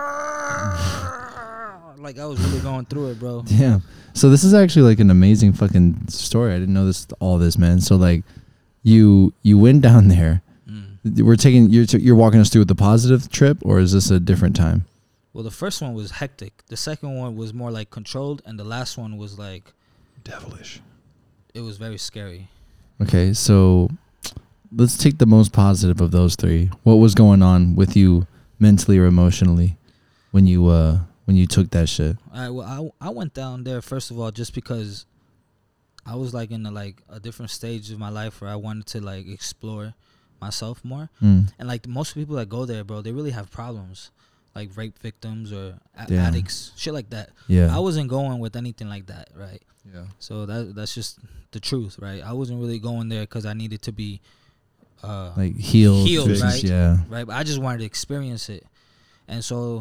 Speaker 4: like I was really going through it, bro.
Speaker 3: Damn. So this is actually like an amazing fucking story. I didn't know this, all this, man. So like, you you went down there.
Speaker 4: Mm.
Speaker 3: We're taking you're t- you're walking us through the positive trip, or is this a different time?
Speaker 4: Well, the first one was hectic. The second one was more like controlled, and the last one was like,
Speaker 2: Devilish.
Speaker 4: it was very scary.
Speaker 3: Okay, so let's take the most positive of those three. What was going on with you mentally or emotionally when you uh when you took that shit?
Speaker 4: All right, well, I I went down there first of all just because I was like in a, like a different stage of my life where I wanted to like explore myself more.
Speaker 3: Mm.
Speaker 4: And like most people that go there, bro, they really have problems, like rape victims or a-
Speaker 3: Damn.
Speaker 4: addicts, shit like that.
Speaker 3: Yeah.
Speaker 4: I wasn't going with anything like that, right?
Speaker 3: Yeah.
Speaker 4: So that that's just the truth, right? I wasn't really going there because I needed to be, uh,
Speaker 3: Like healed.
Speaker 4: Healed,
Speaker 3: fixed,
Speaker 4: right?
Speaker 3: Yeah.
Speaker 4: right? But I just wanted to experience it, and so,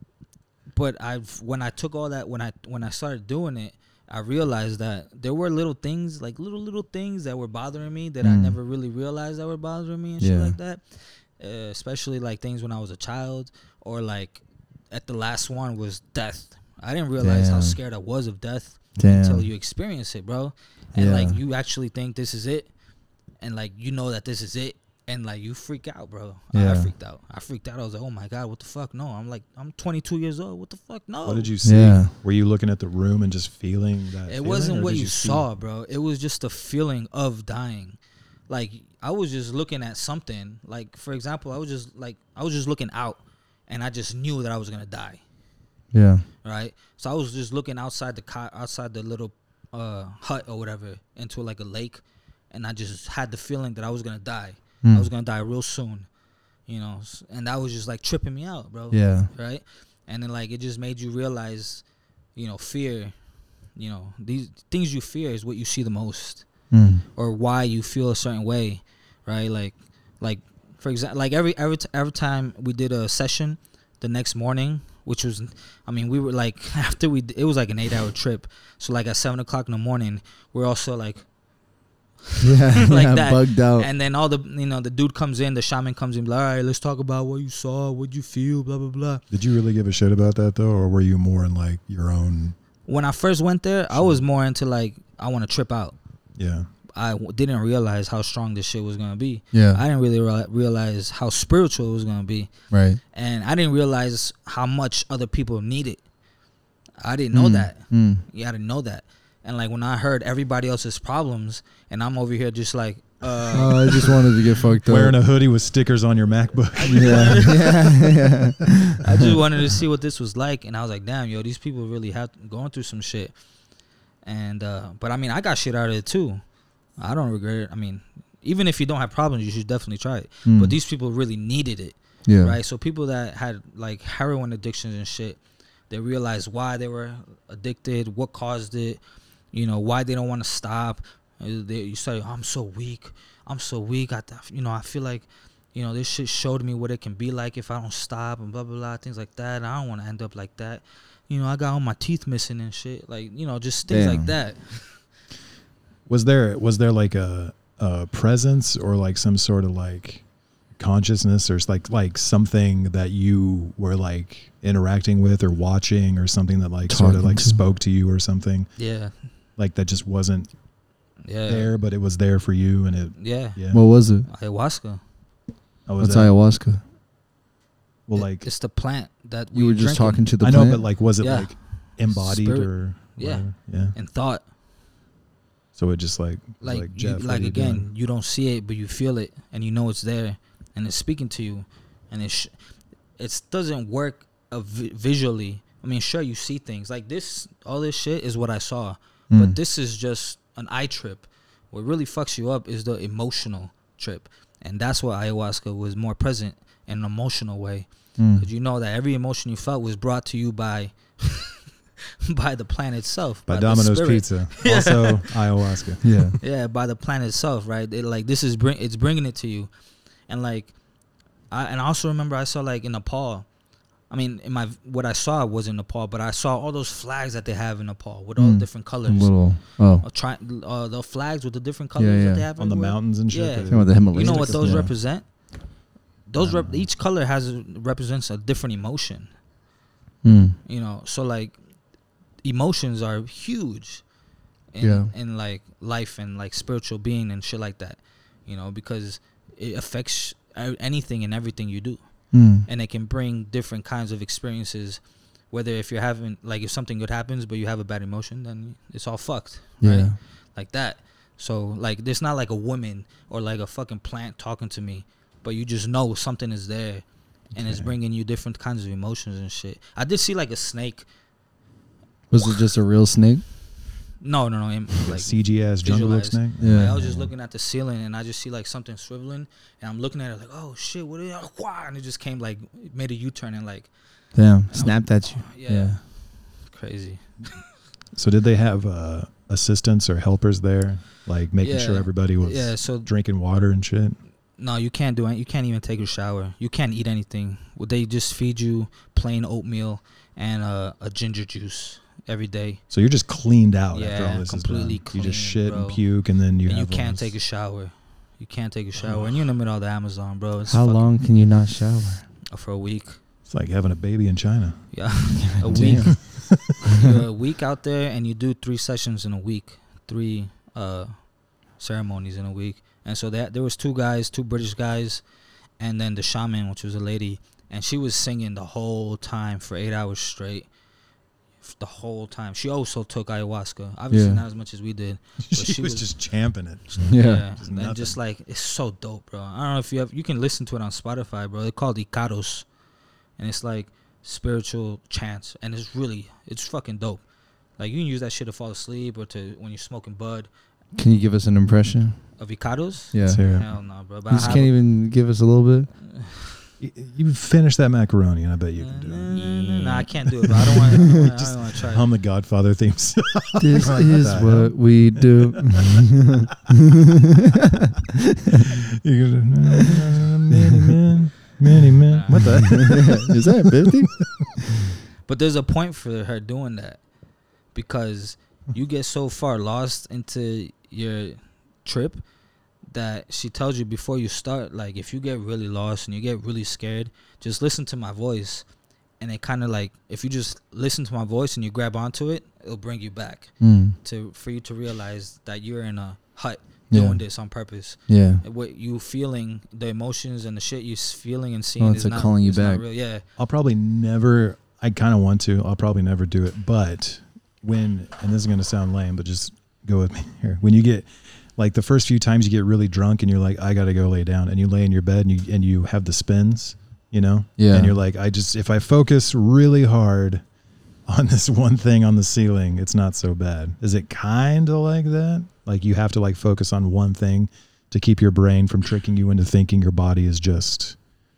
Speaker 4: but I've when I took all that when I when I started doing it, I realized that there were little things, like little little things that were bothering me that I
Speaker 3: Mm.
Speaker 4: never really realized that were bothering me and
Speaker 3: Yeah.
Speaker 4: shit like that. Uh, especially like things when I was a child, or like at the last one was death. I didn't realize how
Speaker 3: Damn.
Speaker 4: scared I was of death until
Speaker 3: Damn.
Speaker 4: you experience it, bro. And
Speaker 3: Yeah.
Speaker 4: like you actually think this is it, and like you know that this is it, and like you freak out, bro. I, I
Speaker 3: Yeah.
Speaker 4: freaked out. I freaked out. I was like, oh my god, what the fuck? No, I'm like, I'm twenty-two years old. What the fuck? No.
Speaker 2: What did you see?
Speaker 3: Yeah.
Speaker 2: Were you looking at the room and just feeling that?
Speaker 4: It
Speaker 2: feeling,
Speaker 4: wasn't
Speaker 2: or
Speaker 4: what
Speaker 2: did
Speaker 4: you
Speaker 2: see-
Speaker 4: saw, bro. It was just the feeling of dying. Like I was just looking at something. Like for example, I was just like I was just looking out, and I just knew that I was gonna die.
Speaker 3: Yeah.
Speaker 4: Right. So I was just looking outside the co- outside the little uh, hut or whatever into like a lake, and I just had the feeling that I was gonna die.
Speaker 3: Mm.
Speaker 4: I was gonna die real soon, you know, s- and that was just like tripping me out, bro.
Speaker 3: Yeah.
Speaker 4: Right. And then like it just made you realize, you know, fear, you know, these things you fear is what you see the most,
Speaker 3: Mm.
Speaker 4: or why you feel a certain way, right? Like, like for example, like every every t- every time we did a session, the next morning, which was, I mean, we were like after we d- it was like an eight hour trip, so like at seven o'clock in the morning, we're also like.
Speaker 3: Yeah.
Speaker 4: Like
Speaker 3: yeah,
Speaker 4: that.
Speaker 3: Bugged out.
Speaker 4: And then all the, you know, the dude comes in, the shaman comes in, like, all right, let's talk about what you saw, what you feel, blah, blah, blah.
Speaker 2: Did you really give a shit about that though, or were you more in like your own?
Speaker 4: When I first went there, I was more into like, I want to trip out.
Speaker 2: Yeah.
Speaker 4: I w- didn't realize how strong this shit was going to be.
Speaker 3: Yeah.
Speaker 4: I didn't really re- realize how spiritual it was going to be.
Speaker 3: Right.
Speaker 4: And I didn't realize how much other people need it. I didn't know
Speaker 3: Mm.
Speaker 4: that.
Speaker 3: Mm.
Speaker 4: Yeah, I didn't know that. And like when I heard everybody else's problems, and I'm over here just like, uh,
Speaker 3: Oh, I just wanted to get fucked up.
Speaker 2: Wearing a hoodie with stickers on your MacBook.
Speaker 3: yeah. yeah. Yeah.
Speaker 4: I just wanted to see what this was like, and I was like, damn, yo, these people really have going through some shit. And uh, but I mean, I got shit out of it too. I don't regret it. I mean, even if you don't have problems, you should definitely try it.
Speaker 3: Mm.
Speaker 4: But these people really needed it,
Speaker 3: Yeah.
Speaker 4: right? So people that had like heroin addictions and shit, they realized why they were addicted, what caused it, you know, why they don't want to stop. Uh, They, you say, I'm so weak. I'm so weak. I, th- you know, I feel like, you know, this shit showed me what it can be like if I don't stop and blah, blah, blah, things like that. And I don't want to end up like that. You know, I got all my teeth missing and shit. Like, you know, just things
Speaker 3: Damn.
Speaker 4: like that.
Speaker 2: Was there was there like a, a presence or like some sort of like consciousness or s- like like something that you were like interacting with or watching or something that like sort of
Speaker 3: Talking
Speaker 2: like
Speaker 3: to.
Speaker 2: spoke to you or something
Speaker 4: Yeah.
Speaker 2: like that just wasn't
Speaker 4: Yeah.
Speaker 2: there but it was there for you and it
Speaker 4: Yeah.
Speaker 2: yeah
Speaker 3: What was it?
Speaker 4: Ayahuasca.
Speaker 2: oh, was
Speaker 3: What's
Speaker 2: that,
Speaker 3: ayahuasca?
Speaker 2: well
Speaker 4: It-
Speaker 2: like
Speaker 4: it's the plant that
Speaker 3: You
Speaker 4: we
Speaker 3: were just
Speaker 4: drinking
Speaker 3: talking to the
Speaker 2: I know
Speaker 3: plant?
Speaker 2: but like was it
Speaker 4: Yeah.
Speaker 2: like embodied
Speaker 4: Spirit.
Speaker 2: or
Speaker 4: Yeah.
Speaker 2: whatever? yeah
Speaker 4: and thought.
Speaker 2: so it just like was
Speaker 4: Like,
Speaker 2: like,
Speaker 4: you,
Speaker 2: Jeff, what
Speaker 4: like
Speaker 2: are you
Speaker 4: again,
Speaker 2: doing?
Speaker 4: you don't see it, but you feel it, and you know it's there, and it's speaking to you, and it sh- it doesn't work uh, vi- visually. I mean, sure, you see things like this. All this shit is what I saw,
Speaker 3: Mm.
Speaker 4: but this is just an eye trip. What really fucks you up is the emotional trip, And that's why ayahuasca was more present in an emotional way.
Speaker 3: Mm.
Speaker 4: Because you know that every emotion you felt was brought to you by by the plant itself.
Speaker 2: By,
Speaker 4: the
Speaker 2: Domino's
Speaker 4: spirit.
Speaker 2: Pizza. Also ayahuasca.
Speaker 3: Yeah.
Speaker 4: Yeah, by the plant itself, right? It, like this is bring it's bringing it to you. And like I and I also remember I saw like in Nepal, I mean in my what I saw was in Nepal, but I saw all those flags that they have in Nepal with all
Speaker 3: Mm.
Speaker 4: the different colors.
Speaker 3: Little. Oh.
Speaker 4: Uh, try, uh, the flags with the different colors
Speaker 3: Yeah, yeah.
Speaker 4: that they have
Speaker 2: On the
Speaker 4: everywhere.
Speaker 2: mountains and shit.
Speaker 4: Yeah.
Speaker 2: that-
Speaker 3: Talking about the Himalayas.
Speaker 4: You know what those
Speaker 3: Yeah.
Speaker 4: represent? Those
Speaker 2: I
Speaker 4: rep-
Speaker 2: don't know.
Speaker 4: each color has represents a different emotion.
Speaker 3: Mm.
Speaker 4: You know, so like emotions are huge in,
Speaker 3: Yeah.
Speaker 4: in like life and like spiritual being and shit like that. You know, because it affects a- anything and everything you do,
Speaker 3: Mm.
Speaker 4: and it can bring different kinds of experiences. Whether if you're having like if something good happens but you have a bad emotion, then it's all fucked. Right?
Speaker 3: Yeah.
Speaker 4: Like that. So like there's not like a woman or like a fucking plant talking to me, but you just know something is there and it's
Speaker 2: Okay.
Speaker 4: bringing you different kinds of emotions and shit. I did see like a snake.
Speaker 3: Was it just a real snake?
Speaker 4: No, no, no. in-
Speaker 2: Like
Speaker 4: Like
Speaker 2: C G S jungle book
Speaker 4: visualize.
Speaker 2: snake.
Speaker 3: Yeah.
Speaker 4: like, I was just looking at the ceiling and I just see like something swiveling and I'm looking at it like, oh shit, what is it? Wah! And it just came like it made a U-turn and like
Speaker 3: Damn. Snapped at you.
Speaker 4: yeah,
Speaker 3: Yeah.
Speaker 4: crazy.
Speaker 2: So did they have uh, assistants or helpers there, like making sure
Speaker 4: Yeah.
Speaker 2: everybody was
Speaker 4: Yeah, so
Speaker 2: drinking water and shit?
Speaker 4: no, you can't do it. You can't even take a shower. You can't eat anything. Well, they just feed you plain oatmeal and uh, a ginger juice every day.
Speaker 2: So you're just cleaned out after
Speaker 4: Yeah,
Speaker 2: all this
Speaker 4: completely
Speaker 2: is done. You just
Speaker 4: clean,
Speaker 2: shit
Speaker 4: bro.
Speaker 2: and puke, and then you
Speaker 4: and you
Speaker 2: have all
Speaker 4: can't
Speaker 2: this-
Speaker 4: take a shower. You can't take a shower. And you're in the middle of the Amazon, bro. It's
Speaker 3: How
Speaker 4: fucking-
Speaker 3: long can you not shower?
Speaker 4: For a week.
Speaker 2: It's like having a baby in China.
Speaker 4: Yeah. a
Speaker 3: Damn.
Speaker 4: week. You're a week out there and you do three sessions in a week. Three uh, ceremonies in a week. And so that there was two guys, two British guys, and then the shaman, which was a lady, and she was singing the whole time for eight hours straight. F- The whole time. She also took ayahuasca. Obviously
Speaker 3: Yeah.
Speaker 4: not as much as we did.
Speaker 2: she,
Speaker 4: she
Speaker 2: was,
Speaker 4: was-
Speaker 2: just champing it.
Speaker 3: Yeah.
Speaker 2: Just
Speaker 4: and
Speaker 2: nothing.
Speaker 4: just like it's so dope, bro. I don't know if you have you can listen to it on Spotify, bro. They're called Icaros, and it's like spiritual chants, and it's really it's fucking dope. Like you can use that shit to fall asleep or to when you're smoking bud
Speaker 3: Can you give us an impression?
Speaker 4: of Icaros.
Speaker 3: Yeah.
Speaker 2: Let's hear it.
Speaker 4: Hell no, bro. But
Speaker 3: You
Speaker 4: I
Speaker 3: just
Speaker 4: have
Speaker 3: can't
Speaker 4: a-
Speaker 3: even give us a little bit.
Speaker 2: Y- You finish that macaroni, and I bet you can do it.
Speaker 4: Nah, I can't do it, bro. I don't want. I don't wanna- I don't want to try.
Speaker 2: Hum the Godfather theme song.
Speaker 3: This
Speaker 2: Like
Speaker 3: is
Speaker 2: that.
Speaker 3: what we do.
Speaker 2: You're gonna, many men, many men. What the?
Speaker 3: Is that fifty?
Speaker 4: But there's a point for her doing that because you get so far lost into your trip that she tells you before you start, like if you get really lost and you get really scared, just listen to my voice. And it kind of like, if you just listen to my voice and you grab onto it, it'll bring you back
Speaker 3: Mm.
Speaker 4: to for you to realize that you're in a hut
Speaker 3: Yeah.
Speaker 4: doing this on purpose.
Speaker 3: Yeah.
Speaker 4: And what you feeling, the emotions and the shit you s- feeling and seeing
Speaker 3: Oh, it's
Speaker 4: is
Speaker 3: like
Speaker 4: not,
Speaker 3: calling you
Speaker 4: it's not
Speaker 3: back.
Speaker 4: real. Yeah.
Speaker 2: I'll probably never. I kind of want to. I'll probably never do it. But when, and this is gonna sound lame, but just go with me here. When you get, like the first few times you get really drunk and you're like, I gotta go lay down, and you lay in your bed and you and you have the spins, you know,
Speaker 3: Yeah.
Speaker 2: and you're like, I just if I focus really hard on this one thing on the ceiling, it's not so bad. Is it kind of like that? Like you have to like focus on one thing to keep your brain from tricking you into thinking your body is just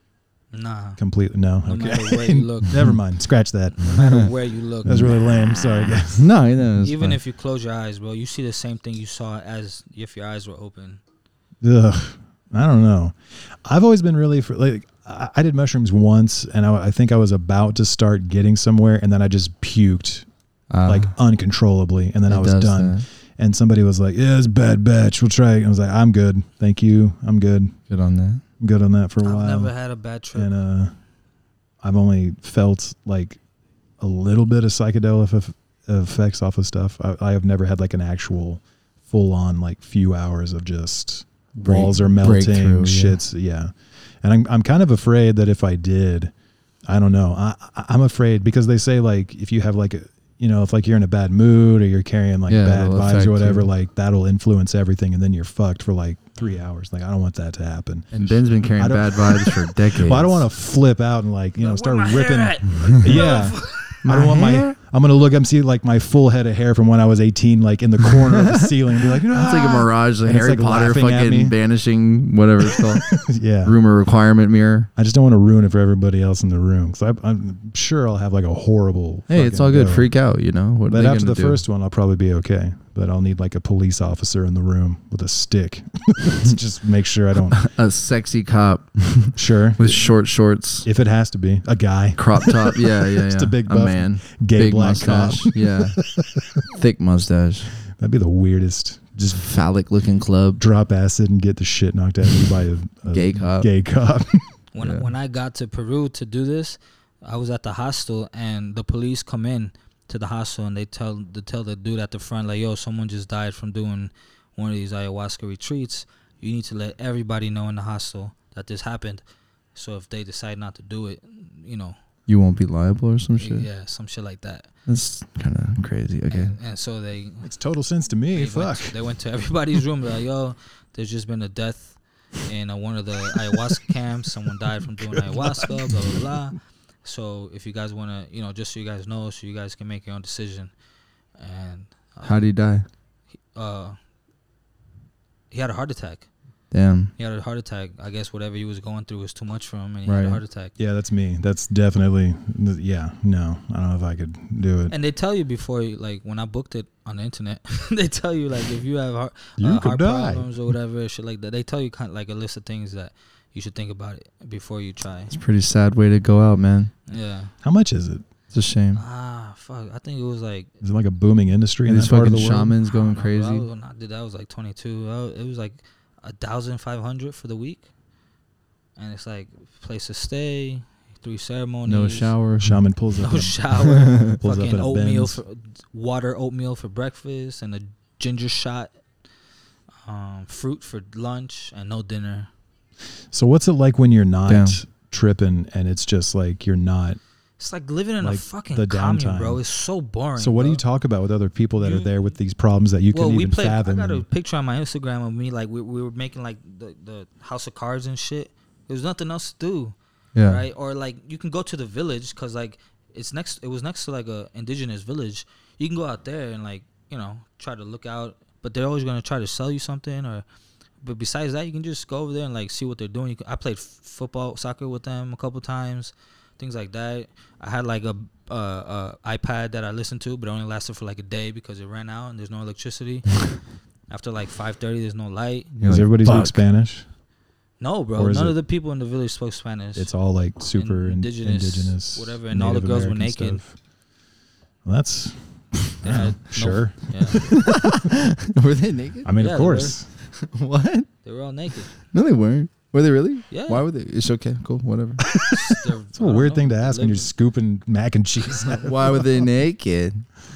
Speaker 4: Nah.
Speaker 2: completely no.
Speaker 4: No
Speaker 2: okay.
Speaker 4: matter where you look.
Speaker 2: Never mind. Scratch that.
Speaker 4: No matter where you look.
Speaker 2: That was really lame. Sorry, guys.
Speaker 3: No, no. it's
Speaker 4: Even
Speaker 3: fine.
Speaker 4: if you close your eyes, bro, you see the same thing you saw as if your eyes were open.
Speaker 2: Ugh. I don't know. I've always been really for like I, I did mushrooms once, and I, I think I was about to start getting somewhere, and then I just puked
Speaker 3: Uh,
Speaker 2: like uncontrollably, and then
Speaker 3: it
Speaker 2: I was
Speaker 3: does
Speaker 2: done.
Speaker 3: that.
Speaker 2: And somebody was like, "Yeah, it's a bad batch. We'll try it." I was like, "I'm good, thank you. I'm good.
Speaker 3: Good on that.
Speaker 2: I'm good on that for a
Speaker 4: I've
Speaker 2: while."
Speaker 4: never had a bad trip.
Speaker 2: and uh, I've only felt like a little bit of psychedelic eff- effects off of stuff. I, I have never had like an actual full on like few hours of just
Speaker 3: Break-
Speaker 2: walls are melting,
Speaker 3: breakthrough, yeah.
Speaker 2: shits. Yeah. And I'm, I'm kind of afraid that if I did, I don't know. I, I- I'm afraid because they say like, if you have like, a, you know, if like you're in a bad mood or you're carrying like
Speaker 3: Yeah,
Speaker 2: bad
Speaker 3: it'll
Speaker 2: vibes
Speaker 3: affect
Speaker 2: or whatever,
Speaker 3: you.
Speaker 2: like that'll influence everything. And then you're fucked for like three hours. Like, I don't want that to happen.
Speaker 3: And Ben's been carrying
Speaker 2: I don't-
Speaker 3: bad vibes for decades.
Speaker 2: Well, I don't want to flip out and like, you know,
Speaker 4: Like,
Speaker 2: start
Speaker 4: where my
Speaker 2: ripping.
Speaker 4: hair at?
Speaker 2: Yeah. I don't want my, I'm gonna look up and see like my full head of hair from when I was eighteen, like in the corner of the ceiling, and be like,
Speaker 3: It's like a
Speaker 2: "Ah!"
Speaker 3: mirage, like
Speaker 2: And it's,
Speaker 3: Harry
Speaker 2: like,
Speaker 3: Potter
Speaker 2: laughing at me.
Speaker 3: fucking banishing, whatever it's called.
Speaker 2: Yeah.
Speaker 3: Room or requirement mirror.
Speaker 2: I just don't want to ruin it for everybody else in the room, because I'm sure I'll have like a horrible.
Speaker 3: Hey, it's
Speaker 2: fucking
Speaker 3: all good.
Speaker 2: go.
Speaker 3: Freak out, you know. What are
Speaker 2: But
Speaker 3: they
Speaker 2: after
Speaker 3: gonna
Speaker 2: the
Speaker 3: do?
Speaker 2: first one, I'll probably be okay. But I'll need like a police officer in the room with a stick to just make sure I don't.
Speaker 3: a sexy cop
Speaker 2: Sure.
Speaker 3: with short shorts,
Speaker 2: If it has to be a guy,
Speaker 3: crop top. Yeah, yeah, yeah.
Speaker 2: Just a big
Speaker 3: a
Speaker 2: buff
Speaker 3: man,
Speaker 2: gay
Speaker 3: big
Speaker 2: black
Speaker 3: mustache.
Speaker 2: cop.
Speaker 3: Yeah, thick mustache,
Speaker 2: That'd be the weirdest. Just
Speaker 3: phallic looking club.
Speaker 2: drop acid and get the shit knocked out of you by a, a
Speaker 3: Gay cop.
Speaker 2: Gay cop.
Speaker 4: When
Speaker 3: Yeah.
Speaker 4: when I got to Peru to do this, I was at the hostel and the police come in to the hostel and they tell they tell the dude at the front like, yo, someone just died from doing one of these ayahuasca retreats. You need to let everybody know in the hostel that this happened. So if they decide not to do it, you know,
Speaker 3: You won't be liable or some shit.
Speaker 4: yeah, some shit like that.
Speaker 3: That's kind of crazy. Okay.
Speaker 4: And, and so they
Speaker 2: Makes total sense to me.
Speaker 4: they
Speaker 2: Fuck.
Speaker 4: went, to, they went to everybody's room. They're like, yo, there's just been a death in uh, one of the ayahuasca camps. Someone died from doing ayahuasca, blah, blah, blah. So if you guys want to, you know, just so you guys know, so you guys can make your own decision. And uh,
Speaker 3: How did he die?
Speaker 4: uh, he had a heart attack.
Speaker 3: Damn.
Speaker 4: He had a heart attack. I guess whatever he was going through was too much for him, and he had
Speaker 3: Right.
Speaker 4: a heart attack.
Speaker 2: Yeah, that's me. That's definitely. Yeah, no, I don't know if I could do it.
Speaker 4: And they tell you before, you, like when I booked it on the internet, they tell you like if you have heart,
Speaker 2: You
Speaker 4: uh,
Speaker 2: could
Speaker 4: heart
Speaker 2: die.
Speaker 4: problems or whatever, shit like that. They tell you kind of like a list of things that you should think about it before you try.
Speaker 3: It's a pretty sad way to go out, man.
Speaker 4: Yeah.
Speaker 2: How much is it?
Speaker 3: It's a shame.
Speaker 4: Ah, fuck. I think it was like
Speaker 2: Is it like a booming industry in
Speaker 3: And
Speaker 2: that
Speaker 3: these
Speaker 2: part of
Speaker 3: fucking
Speaker 2: the world?
Speaker 3: shamans
Speaker 4: I
Speaker 3: going
Speaker 4: don't know, bro. I
Speaker 3: crazy.
Speaker 4: was- when I did that, I was like twenty-two. I was- It was like a thousand five hundred for the week, and it's like place to stay, three ceremonies,
Speaker 3: No shower.
Speaker 2: Shaman pulls up.
Speaker 4: no
Speaker 2: in a-
Speaker 4: shower,
Speaker 2: Pulls up
Speaker 4: fucking
Speaker 2: in a
Speaker 4: oatmeal
Speaker 2: Benz.
Speaker 4: for water, oatmeal for breakfast, and a ginger shot, um, fruit for lunch, and no dinner.
Speaker 2: So what's it like when you're not
Speaker 3: Damn.
Speaker 2: tripping and it's just like you're not?
Speaker 4: It's like living in
Speaker 2: Like
Speaker 4: a fucking
Speaker 2: the
Speaker 4: commune,
Speaker 2: downtime.
Speaker 4: bro. It's so boring.
Speaker 2: So what do
Speaker 4: bro.
Speaker 2: you talk about with other people that are
Speaker 4: You-
Speaker 2: there with these problems that you
Speaker 4: well,
Speaker 2: couldn't
Speaker 4: we
Speaker 2: even
Speaker 4: played.
Speaker 2: fathom?
Speaker 4: I got a
Speaker 2: and-
Speaker 4: picture on my Instagram of me like we, we were making like the, the house of cards and shit. There's nothing else to do,
Speaker 3: Yeah.
Speaker 4: right? Or like you can go to the village because like it's next. It was next to like a indigenous village. You can go out there and like you know try to look out, but they're always gonna try to sell you something. Or but besides that, you can just go over there and like see what they're doing. You can, I played f- football, soccer with them a couple times, things like that. I had like a uh, uh, iPad that I listened to, but it only lasted for like a day because it ran out and there's no electricity. After like five thirty, there's no light.
Speaker 3: You're
Speaker 2: Does
Speaker 3: like,
Speaker 2: everybody
Speaker 3: "Fuck."
Speaker 2: speak Spanish?
Speaker 4: No, bro.
Speaker 2: Or is
Speaker 4: None
Speaker 2: it-
Speaker 4: of the people in the village spoke Spanish.
Speaker 2: It's all like super in-
Speaker 4: indigenous,
Speaker 2: indigenous,
Speaker 4: whatever, and all the
Speaker 2: Native
Speaker 4: girls were
Speaker 2: American
Speaker 4: naked.
Speaker 2: stuff. Well, that's
Speaker 4: They had no-
Speaker 2: sure.
Speaker 4: yeah,
Speaker 3: Were they naked?
Speaker 2: I mean,
Speaker 4: Yeah,
Speaker 2: of
Speaker 4: they
Speaker 2: course.
Speaker 3: What?
Speaker 4: they were all naked.
Speaker 3: No, they weren't. Were they really?
Speaker 4: Yeah.
Speaker 3: Why were they? It's okay. Cool. Whatever.
Speaker 2: It's a weird thing to ask when you're scooping mac and cheese.
Speaker 3: Why were they naked?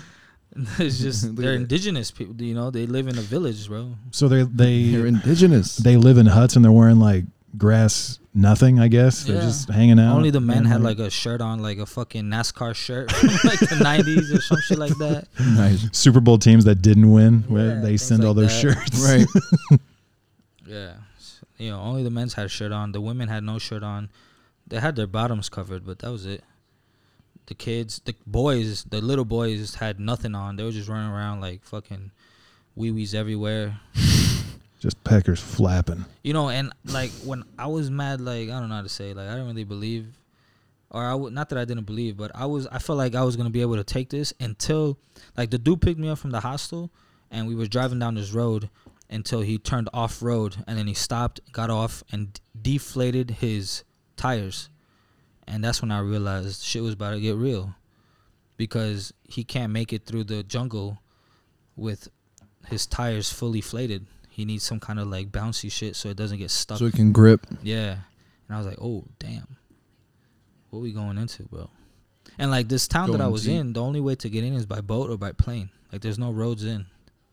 Speaker 4: It's just
Speaker 3: Look
Speaker 4: they're
Speaker 3: at that.
Speaker 4: indigenous people. You know, they live in a village, bro.
Speaker 2: So they
Speaker 3: You're
Speaker 2: they
Speaker 3: indigenous.
Speaker 2: they live in huts and they're wearing like grass nothing. I guess they're
Speaker 4: Yeah.
Speaker 2: just hanging out.
Speaker 4: Only the men
Speaker 2: and,
Speaker 4: had like a shirt on, like a fucking NASCAR shirt from like the nineties or some shit like that.
Speaker 3: Nice.
Speaker 2: Super Bowl teams that didn't win. Where
Speaker 4: Yeah,
Speaker 2: they
Speaker 4: things
Speaker 2: send all
Speaker 4: like
Speaker 2: those
Speaker 4: that.
Speaker 2: shirts.
Speaker 3: Right.
Speaker 4: Yeah, you know, only the men's had a shirt on. The women had no shirt on. They had their bottoms covered, but that was it. The kids, the boys, the little boys had nothing on. They were just running around like fucking wee wees everywhere.
Speaker 2: Just peckers flapping.
Speaker 4: You know, and like when I was mad, like I don't know how to say, like I didn't really believe, or I w- not that I didn't believe, but I was, I felt like I was gonna be able to take this until, like the dude picked me up from the hostel, and we was driving down this road until he turned off road, and then he stopped, got off, and d- deflated his tires, and that's when I realized shit was about to get real, because he can't make it through the jungle with his tires fully flated. He needs some kind of like bouncy shit so it doesn't get stuck.
Speaker 3: So it can grip.
Speaker 4: Yeah. And I was like, oh, damn. What we going into, bro? And like this town that I
Speaker 3: Going
Speaker 4: was
Speaker 3: deep.
Speaker 4: in, the only way to get in is by boat or by plane. Like there's no roads in.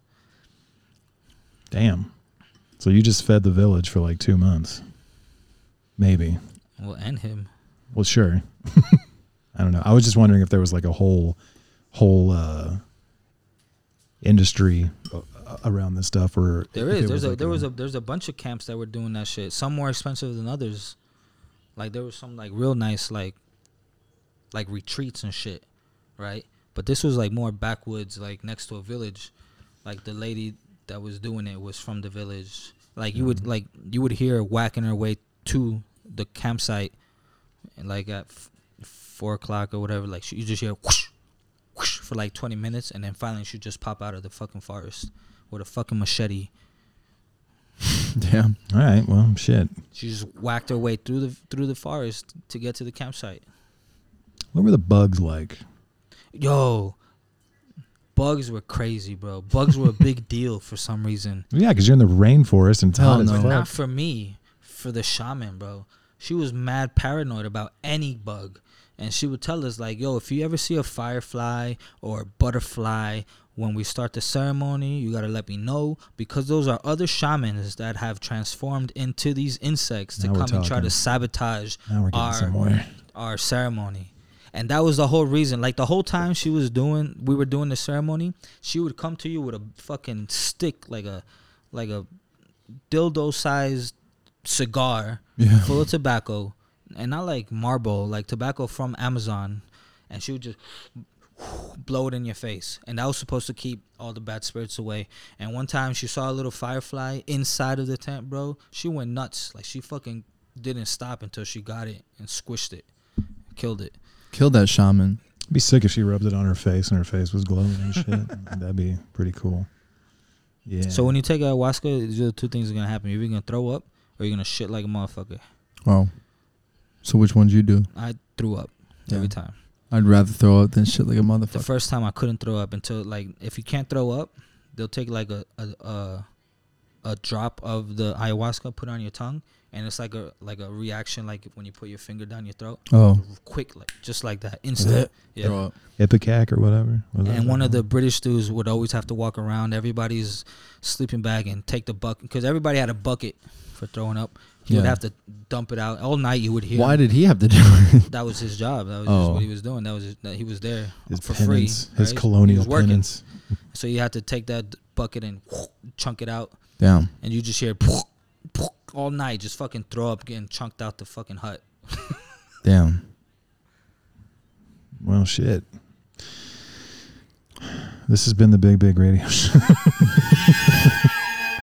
Speaker 2: Damn. So you just fed the village for like two months. Maybe.
Speaker 4: Well, and him.
Speaker 2: Well, sure. I don't know. I was just wondering if there was like a whole, whole uh, industry uh, around this stuff, or
Speaker 4: There
Speaker 2: if
Speaker 4: is.
Speaker 2: it
Speaker 4: There's a
Speaker 2: like
Speaker 4: there was a there's a bunch of camps that were doing that shit. Some more expensive than others. Like there was some like real nice like like retreats and shit, right? But this was like more backwoods, like next to a village. Like the lady that was doing it was from the village. Like you would like you would hear her whacking her way to the campsite, and like at f- four o'clock or whatever. Like she, you just hear whoosh, whoosh for like twenty minutes, and then finally she just pop out of the fucking forest with a fucking machete.
Speaker 3: Damn.
Speaker 2: All right. Well, shit.
Speaker 4: She just whacked her way through the through the forest to get to the campsite.
Speaker 2: What were the bugs like?
Speaker 4: Yo, bugs were crazy, bro. Bugs were a big deal for some reason.
Speaker 2: Yeah, because you're in the rainforest and it's
Speaker 3: Hell
Speaker 2: hot as
Speaker 3: no.
Speaker 2: fuck.
Speaker 4: Not for me, for the shaman, bro. She was mad paranoid about any bug. And she would tell us, like, yo, if you ever see a firefly or a butterfly when we start the ceremony, you got to let me know, because those are other shamans that have transformed into these insects to
Speaker 2: Now we're
Speaker 4: come and try
Speaker 2: talking.
Speaker 4: to sabotage
Speaker 2: Now we're getting
Speaker 4: our,
Speaker 2: somewhere.
Speaker 4: our ceremony. And that was the whole reason. Like, the whole time she was doing, we were doing the ceremony, she would come to you with a fucking stick, like a, like a dildo-sized cigar
Speaker 3: Yeah.
Speaker 4: full of tobacco, and not like Marlboro, like tobacco from Amazon, and she would just blow it in your face, and that was supposed to keep all the bad spirits away. And one time she saw a little firefly inside of the tent, bro. She went nuts. Like, she fucking didn't stop until she got it and squished it, killed it.
Speaker 3: Killed that shaman.
Speaker 2: It'd be sick if she rubbed it on her face and her face was glowing and shit. That'd be pretty cool. Yeah.
Speaker 4: So when you take ayahuasca, these are the two things are gonna happen. You're either gonna throw up or you're gonna shit like a motherfucker.
Speaker 3: Wow. So which one'd you do?
Speaker 4: I threw up
Speaker 3: Yeah.
Speaker 4: every time.
Speaker 3: I'd rather throw up than shit like a
Speaker 4: The
Speaker 3: motherfucker.
Speaker 4: first time I couldn't throw up until, like, if you can't throw up, they'll take like a a a, a drop of the ayahuasca, put it on your tongue, and it's like a like a reaction, like when you put your finger down your throat,
Speaker 3: Oh.
Speaker 4: quick, like just like that, instant. Yeah.
Speaker 3: Throw up.
Speaker 2: Ipecac or whatever. Was that
Speaker 4: And one
Speaker 2: that
Speaker 4: of the British dudes would always have to walk around everybody's sleeping bag and take the bucket, because everybody had a bucket for throwing up. He would
Speaker 3: Yeah.
Speaker 4: have to dump it out all night. You would hear.
Speaker 3: Why
Speaker 4: him.
Speaker 3: did he have to do it?
Speaker 4: That was his job. That was
Speaker 3: Oh.
Speaker 4: just what he was doing. That was his, that he was there
Speaker 2: his
Speaker 4: for
Speaker 2: penance,
Speaker 4: free.
Speaker 2: his
Speaker 4: right?
Speaker 2: colonial
Speaker 4: He was working.
Speaker 2: penance.
Speaker 4: So you had to take that bucket and chunk it out,
Speaker 3: Damn.
Speaker 4: and you just hear all night, just fucking throw up, getting chunked out the fucking hut.
Speaker 3: Damn.
Speaker 2: Well, shit. This has been the Big Big Radio Show.